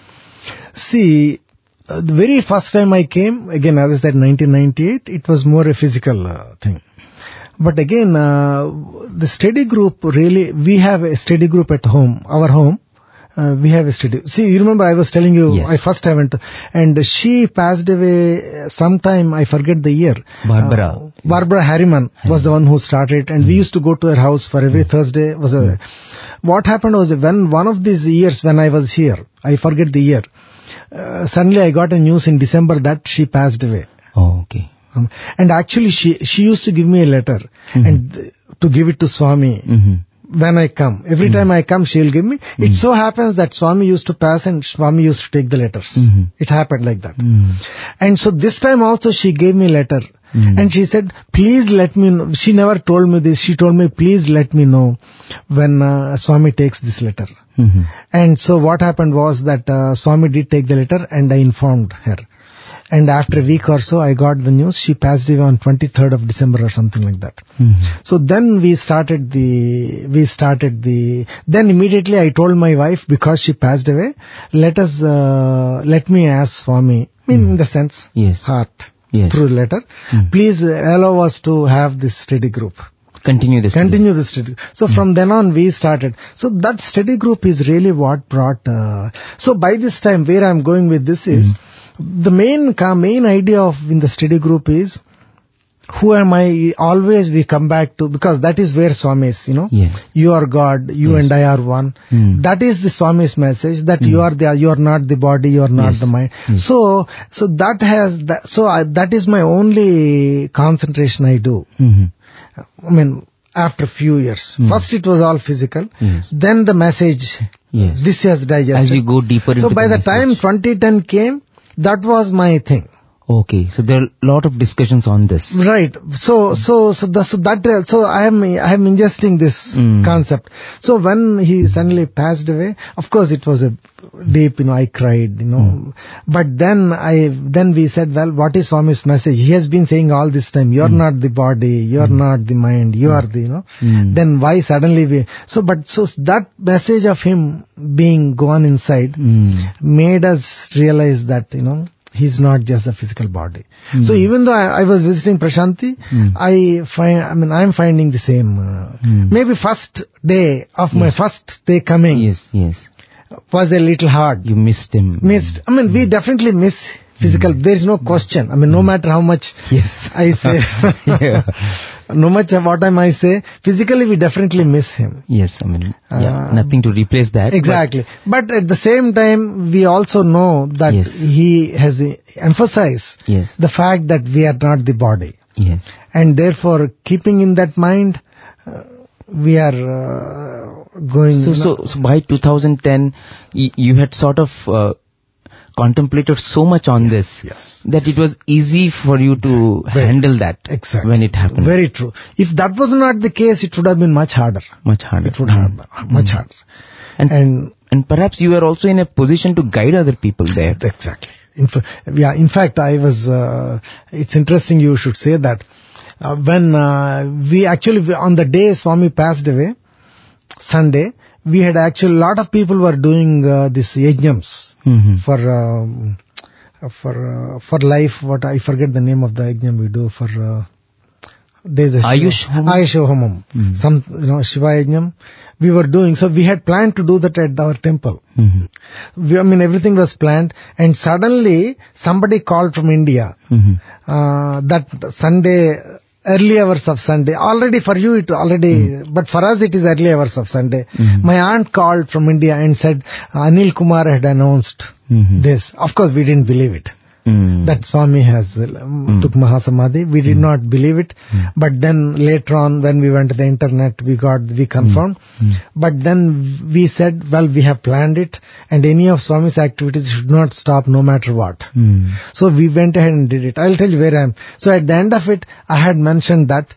See, uh, the very first time I came, again, as I said, nineteen ninety-eight, it was more a physical uh, thing. But again, uh, the study group really, we have a study group at home, our home. Uh, we have a study. See, you remember I was telling you, Yes. I first I went to, and she passed away sometime, I forget the year. Barbara. Uh, Barbara Harriman was the one who started, and we used to go to her house for every Thursday. Was a, what happened was when one of these years when I was here, I forget the year, uh, suddenly I got a news in December that she passed away. Oh, okay. Um, and actually she she used to give me a letter and th- to give it to Swami Mm-hmm. when I come. Every time I come she'll give me. It so happens that Swami used to pass and Swami used to take the letters. Mhm. It happened like that. Mm. And so this time also she gave me a letter. Mm. And she said, please let me know. She never told me this. She told me, please let me know when uh, Swami takes this letter. Mm-hmm. And so what happened was that uh, Swami did take the letter and I informed her. And after a week or so, I got the news. She passed away on twenty-third of December or something like that. Mm-hmm. So then we started the, we started the, then immediately I told my wife, because she passed away, let us, uh, let me ask Swami, I mean, in the sense, Yes. heart, Yes. through the letter, Mm. please uh, allow us to have this study group. Continue this. Continue the study. So from then on we started. So that study group is really what brought, uh, so by this time where I'm going with this is, the main, ca- main idea of in the study group is, who am I? Always we come back to, because that is where Swami is, you know. Yes. You are God, you Yes. and I are one. Mm. That is the Swami's message, that you are the, you are not the body, you are not Yes. the mind. Yes. So, so that has, that, so I, that is my only concentration I do. Mm-hmm. I mean, after a few years. Mm. First it was all physical. Yes. Then the message, Yes. this has digested. As you go deeper into So by the, the time message. twenty ten came, that was my thing. Okay, so there are a lot of discussions on this. Right. So, so, so, the, so that, uh, so I am, I am ingesting this Mm. concept. So when he suddenly passed away, of course it was a deep, you know, I cried, you know. Mm. But then I, then we said, well, what is Swami's message? He has been saying all this time, you're not the body, you're not the mind, you are the, you know. Mm. Then why suddenly we, so, but, so that message of him being gone inside Mm. made us realize that, you know, he's not just a physical body. So even though I, I was visiting Prashanti, Mm. I find, I mean, I'm finding the same. Uh, Mm. Maybe first day of my first day coming Yes, yes. was a little hard. You missed him. Missed. I mean, we definitely miss physical. There is no question. I mean, no matter how much Yes. I say, Yeah. no matter what I might say, physically we definitely miss him. Yes, I mean, yeah, Uh, nothing to replace that. Exactly. But, at the same time, we also know that Yes. he has emphasized but- Yes, the fact that we are not the body. yes. And therefore, keeping in that mind, uh, we are uh, going... So, so, so by two thousand ten, y- you had sort of uh, contemplated so much on this yes. that it was easy for you to Very- handle that Exactly. when it happened. Very true. If that was not the case, it would have been much harder. much harder. It would have much harder. And, And and perhaps you were also in a position to guide other people there. exactly. In, fa- yeah, in fact, I was, uh, it's interesting you should say that. Uh, when uh, we actually, on the day Swami passed away, Sunday, we had actually, a lot of people were doing uh, this yajnams Mhm. for, um, for, uh, for life, what I forget the name of the yajnam we do for, uh, there's a Ayush Shiva- Homam? Ayush Homam. Mhm. Some, you know, Shiva yajnam. We were doing, so we had planned to do that at our temple. Mhm. We, I mean, everything was planned, and suddenly somebody called from India Mhm. uh, that Sunday early hours of Sunday. Already for you it already, mm. but for us it is early hours of Sunday. Mm-hmm. My aunt called from India and said Anil Kumar had announced mm-hmm. this. Of course we didn't believe it. Mm. That Swami has uh, mm. took Mahasamadhi. We did mm. not believe it. Mm. But then later on when we went to the internet, we got, we confirmed. Mm. But then we said, well, we have planned it and any of Swami's activities should not stop no matter what. Mm. So we went ahead and did it. I'll tell you where I am. So at the end of it, I had mentioned that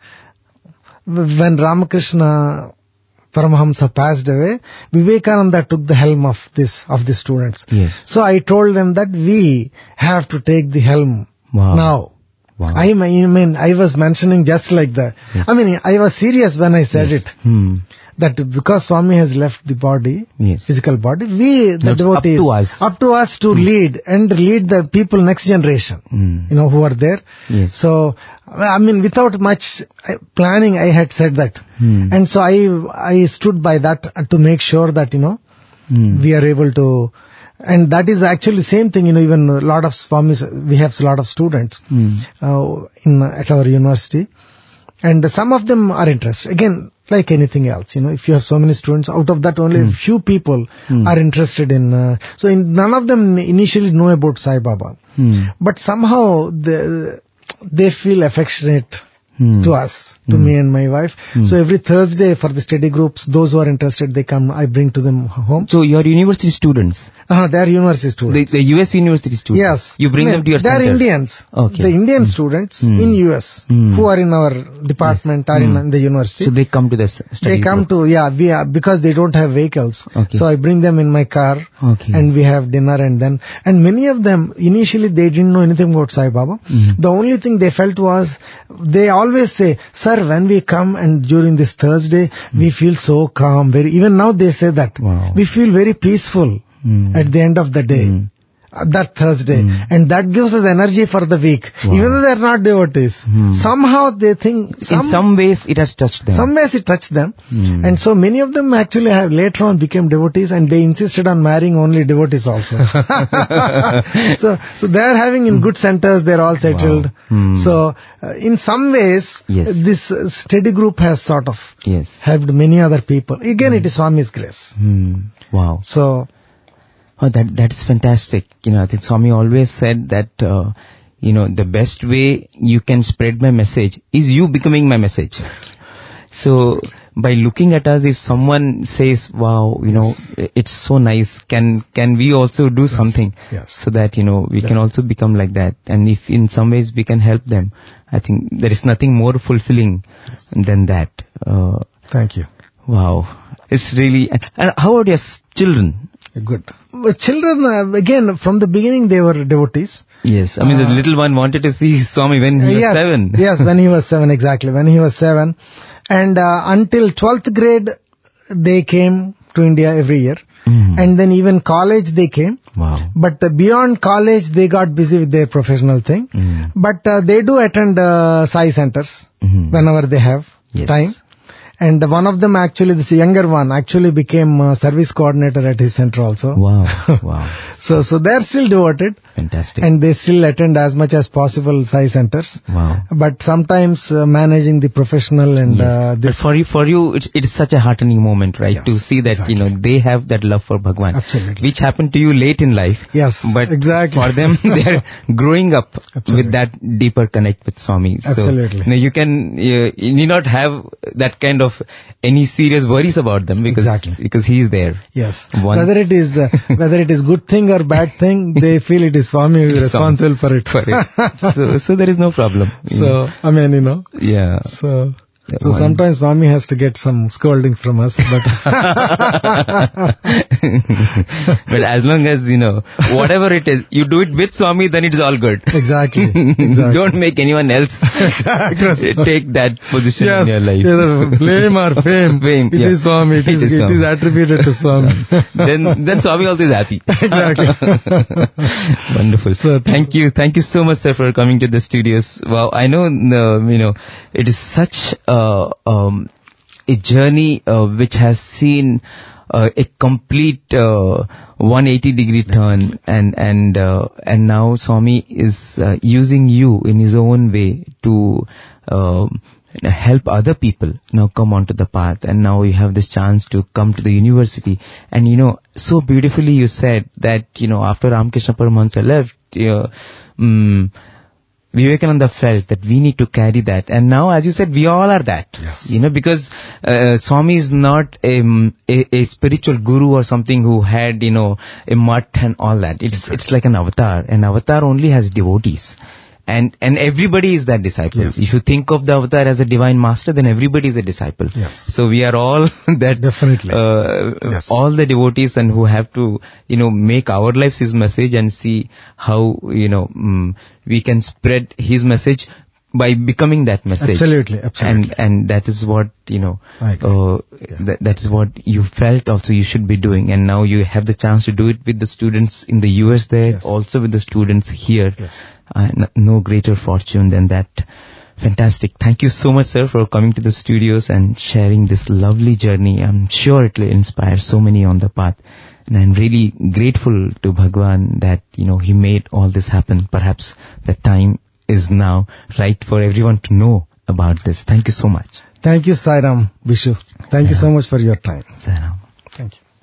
when Ramakrishna Paramahamsa passed away, Vivekananda took the helm of this, of the students. Yes. So I told them that we have to take the helm wow. now. Wow. I mean, I was mentioning just like that. Yes. I mean, I was serious when I said yes. it. Hmm. That because Swami has left the body, yes. physical body, we, the That's devotees, up to us, up to us to mm. lead and lead the people next generation, mm. you know, who are there. Yes. So, I mean, without much planning, I had said that. Mm. And so I, I stood by that to make sure that, you know, mm. we are able to, and that is actually same thing, you know, even a lot of Swamis, we have a lot of students mm. uh, in at our university. And some of them are interested. Again, like anything else, you know, if you have so many students, out of that only mm. few people mm. are interested in, uh, so in, none of them initially know about Sai Baba. Mm. But somehow they, they feel affectionate mm. to us, to mm. me and my wife. Mm. So every Thursday for the study groups, those who are interested, they come, I bring to them home. So your university students? Uh, they are university students. The, the U S university students? Yes. You bring I mean, them to your they center? They are Indians. Okay. The Indian mm. students mm. in U S mm. who are in our department yes. or mm. in the university. So they come to the study They come group. to, yeah, we are, because they don't have vehicles. Okay. So I bring them in my car okay. and we have dinner and then, and many of them, initially they didn't know anything about Sai Baba. Mm. The only thing they felt was, they always say, sir, when we come and during this Thursday, mm. we feel so calm. Very, even now they say that. Wow. We feel very peaceful. Mm. At the end of the day, mm. uh, that Thursday, mm. and that gives us energy for the week. Wow. Even though they are not devotees, mm. somehow they think some, in some ways it has touched them. Some ways it touched them, mm. and so many of them actually have later on became devotees, and they insisted on marrying only devotees also. so, so they are having in good centers. They are all settled. Wow. Mm. So, uh, in some ways, yes. this uh, study group has sort of yes. helped many other people. Again, mm. it is Swami's grace. Mm. Wow. So. Oh, that that is fantastic. You know, I think Swami always said that, uh, you know, the best way you can spread my message is you becoming my message. So, by looking at us, if someone says, wow, you know, yes. it's so nice, can can we also do yes. something yes. so that, you know, we yeah. can also become like that. And if in some ways we can help them, I think there is nothing more fulfilling yes. than that. Uh, Thank you. Wow. It's really, and, and how about your children? Good. Children, uh, again, from the beginning they were devotees. Yes, I mean uh, the little one wanted to see Swami when he was yes, seven. Yes, when he was seven, exactly, when he was seven. And uh, until twelfth grade, they came to India every year. Mm. And then even college they came. Wow. But uh, beyond college, they got busy with their professional thing. Mm. But uh, they do attend uh, Sai centers mm. whenever they have yes. time. And one of them actually, this younger one, actually became a service coordinator at his center also. Wow, wow. so, so they're still devoted. Fantastic. And they still attend as much as possible Sai centers. Wow. But sometimes uh, managing the professional and yes. uh, this. But for you, for you, it's, it's such a heartening moment, right? Yes, to see that, exactly. you know, they have that love for Bhagwan. Absolutely. Which happened to you late in life. Yes, but exactly. for them, they're growing up Absolutely. with that deeper connect with Swami. So, Absolutely. You know, you can, you, you need not have that kind of any serious worries about them because, exactly. because he is there. Yes. Once. Whether it is, uh, whether it is good thing or bad thing, they feel it is Swami who is responsible for it. For it. so, so there is no problem. So, know. I mean, you know. Yeah. So, so One. sometimes Swami has to get some scoldings from us, but. but as long as, you know, whatever it is, you do it with Swami, then it is all good. Exactly. exactly. Don't make anyone else take that position yes, in your life. Either blame or fame. fame it yeah. is Swami. It, it, is, is, it is attributed to Swami. then, then Swami also is happy. Exactly. Wonderful. So, thank you. Thank you so much, sir, for coming to the studios. Wow. I know, uh, you know, it is such a Uh, um, a journey uh, which has seen uh, a complete uh, one hundred eighty degree turn, and and uh, and now Swami is uh, using you in his own way to uh, help other people now come onto the path, and now you have this chance to come to the university. And you know, so beautifully you said that, you know, after Ramakrishna Paramahansa left, uh, um, Vivekananda felt that we need to carry that. And now, as you said, we all are that. Yes. You know, because uh, Swami is not a, a, a spiritual guru or something who had, you know, a mutt and all that. It's exactly. It's like an avatar. An avatar only has devotees. And and everybody is that disciple. Yes. If you think of the avatar as a divine master, then everybody is a disciple. Yes. So we are all that. Definitely. Uh, yes. All the devotees, and who have to, you know, make our lives his message and see how, you know, um, we can spread his message by becoming that message. Absolutely, absolutely. And and that is what, you know, I agree. uh, Yeah. that, that is what you felt also you should be doing. And now you have the chance to do it with the students in the U S there, Yes. also with the students here. Yes. Uh, n- no greater fortune than that. Fantastic. Thank you so much, sir, for coming to the studios and sharing this lovely journey. I'm sure it will inspire so many on the path. And I'm really grateful to Bhagwan that, you know, he made all this happen. Perhaps the time is now right for everyone to know about this. Thank you so much. Thank you, Sairam, Vishu. Thank you so much for your time. Sairam. Thank you.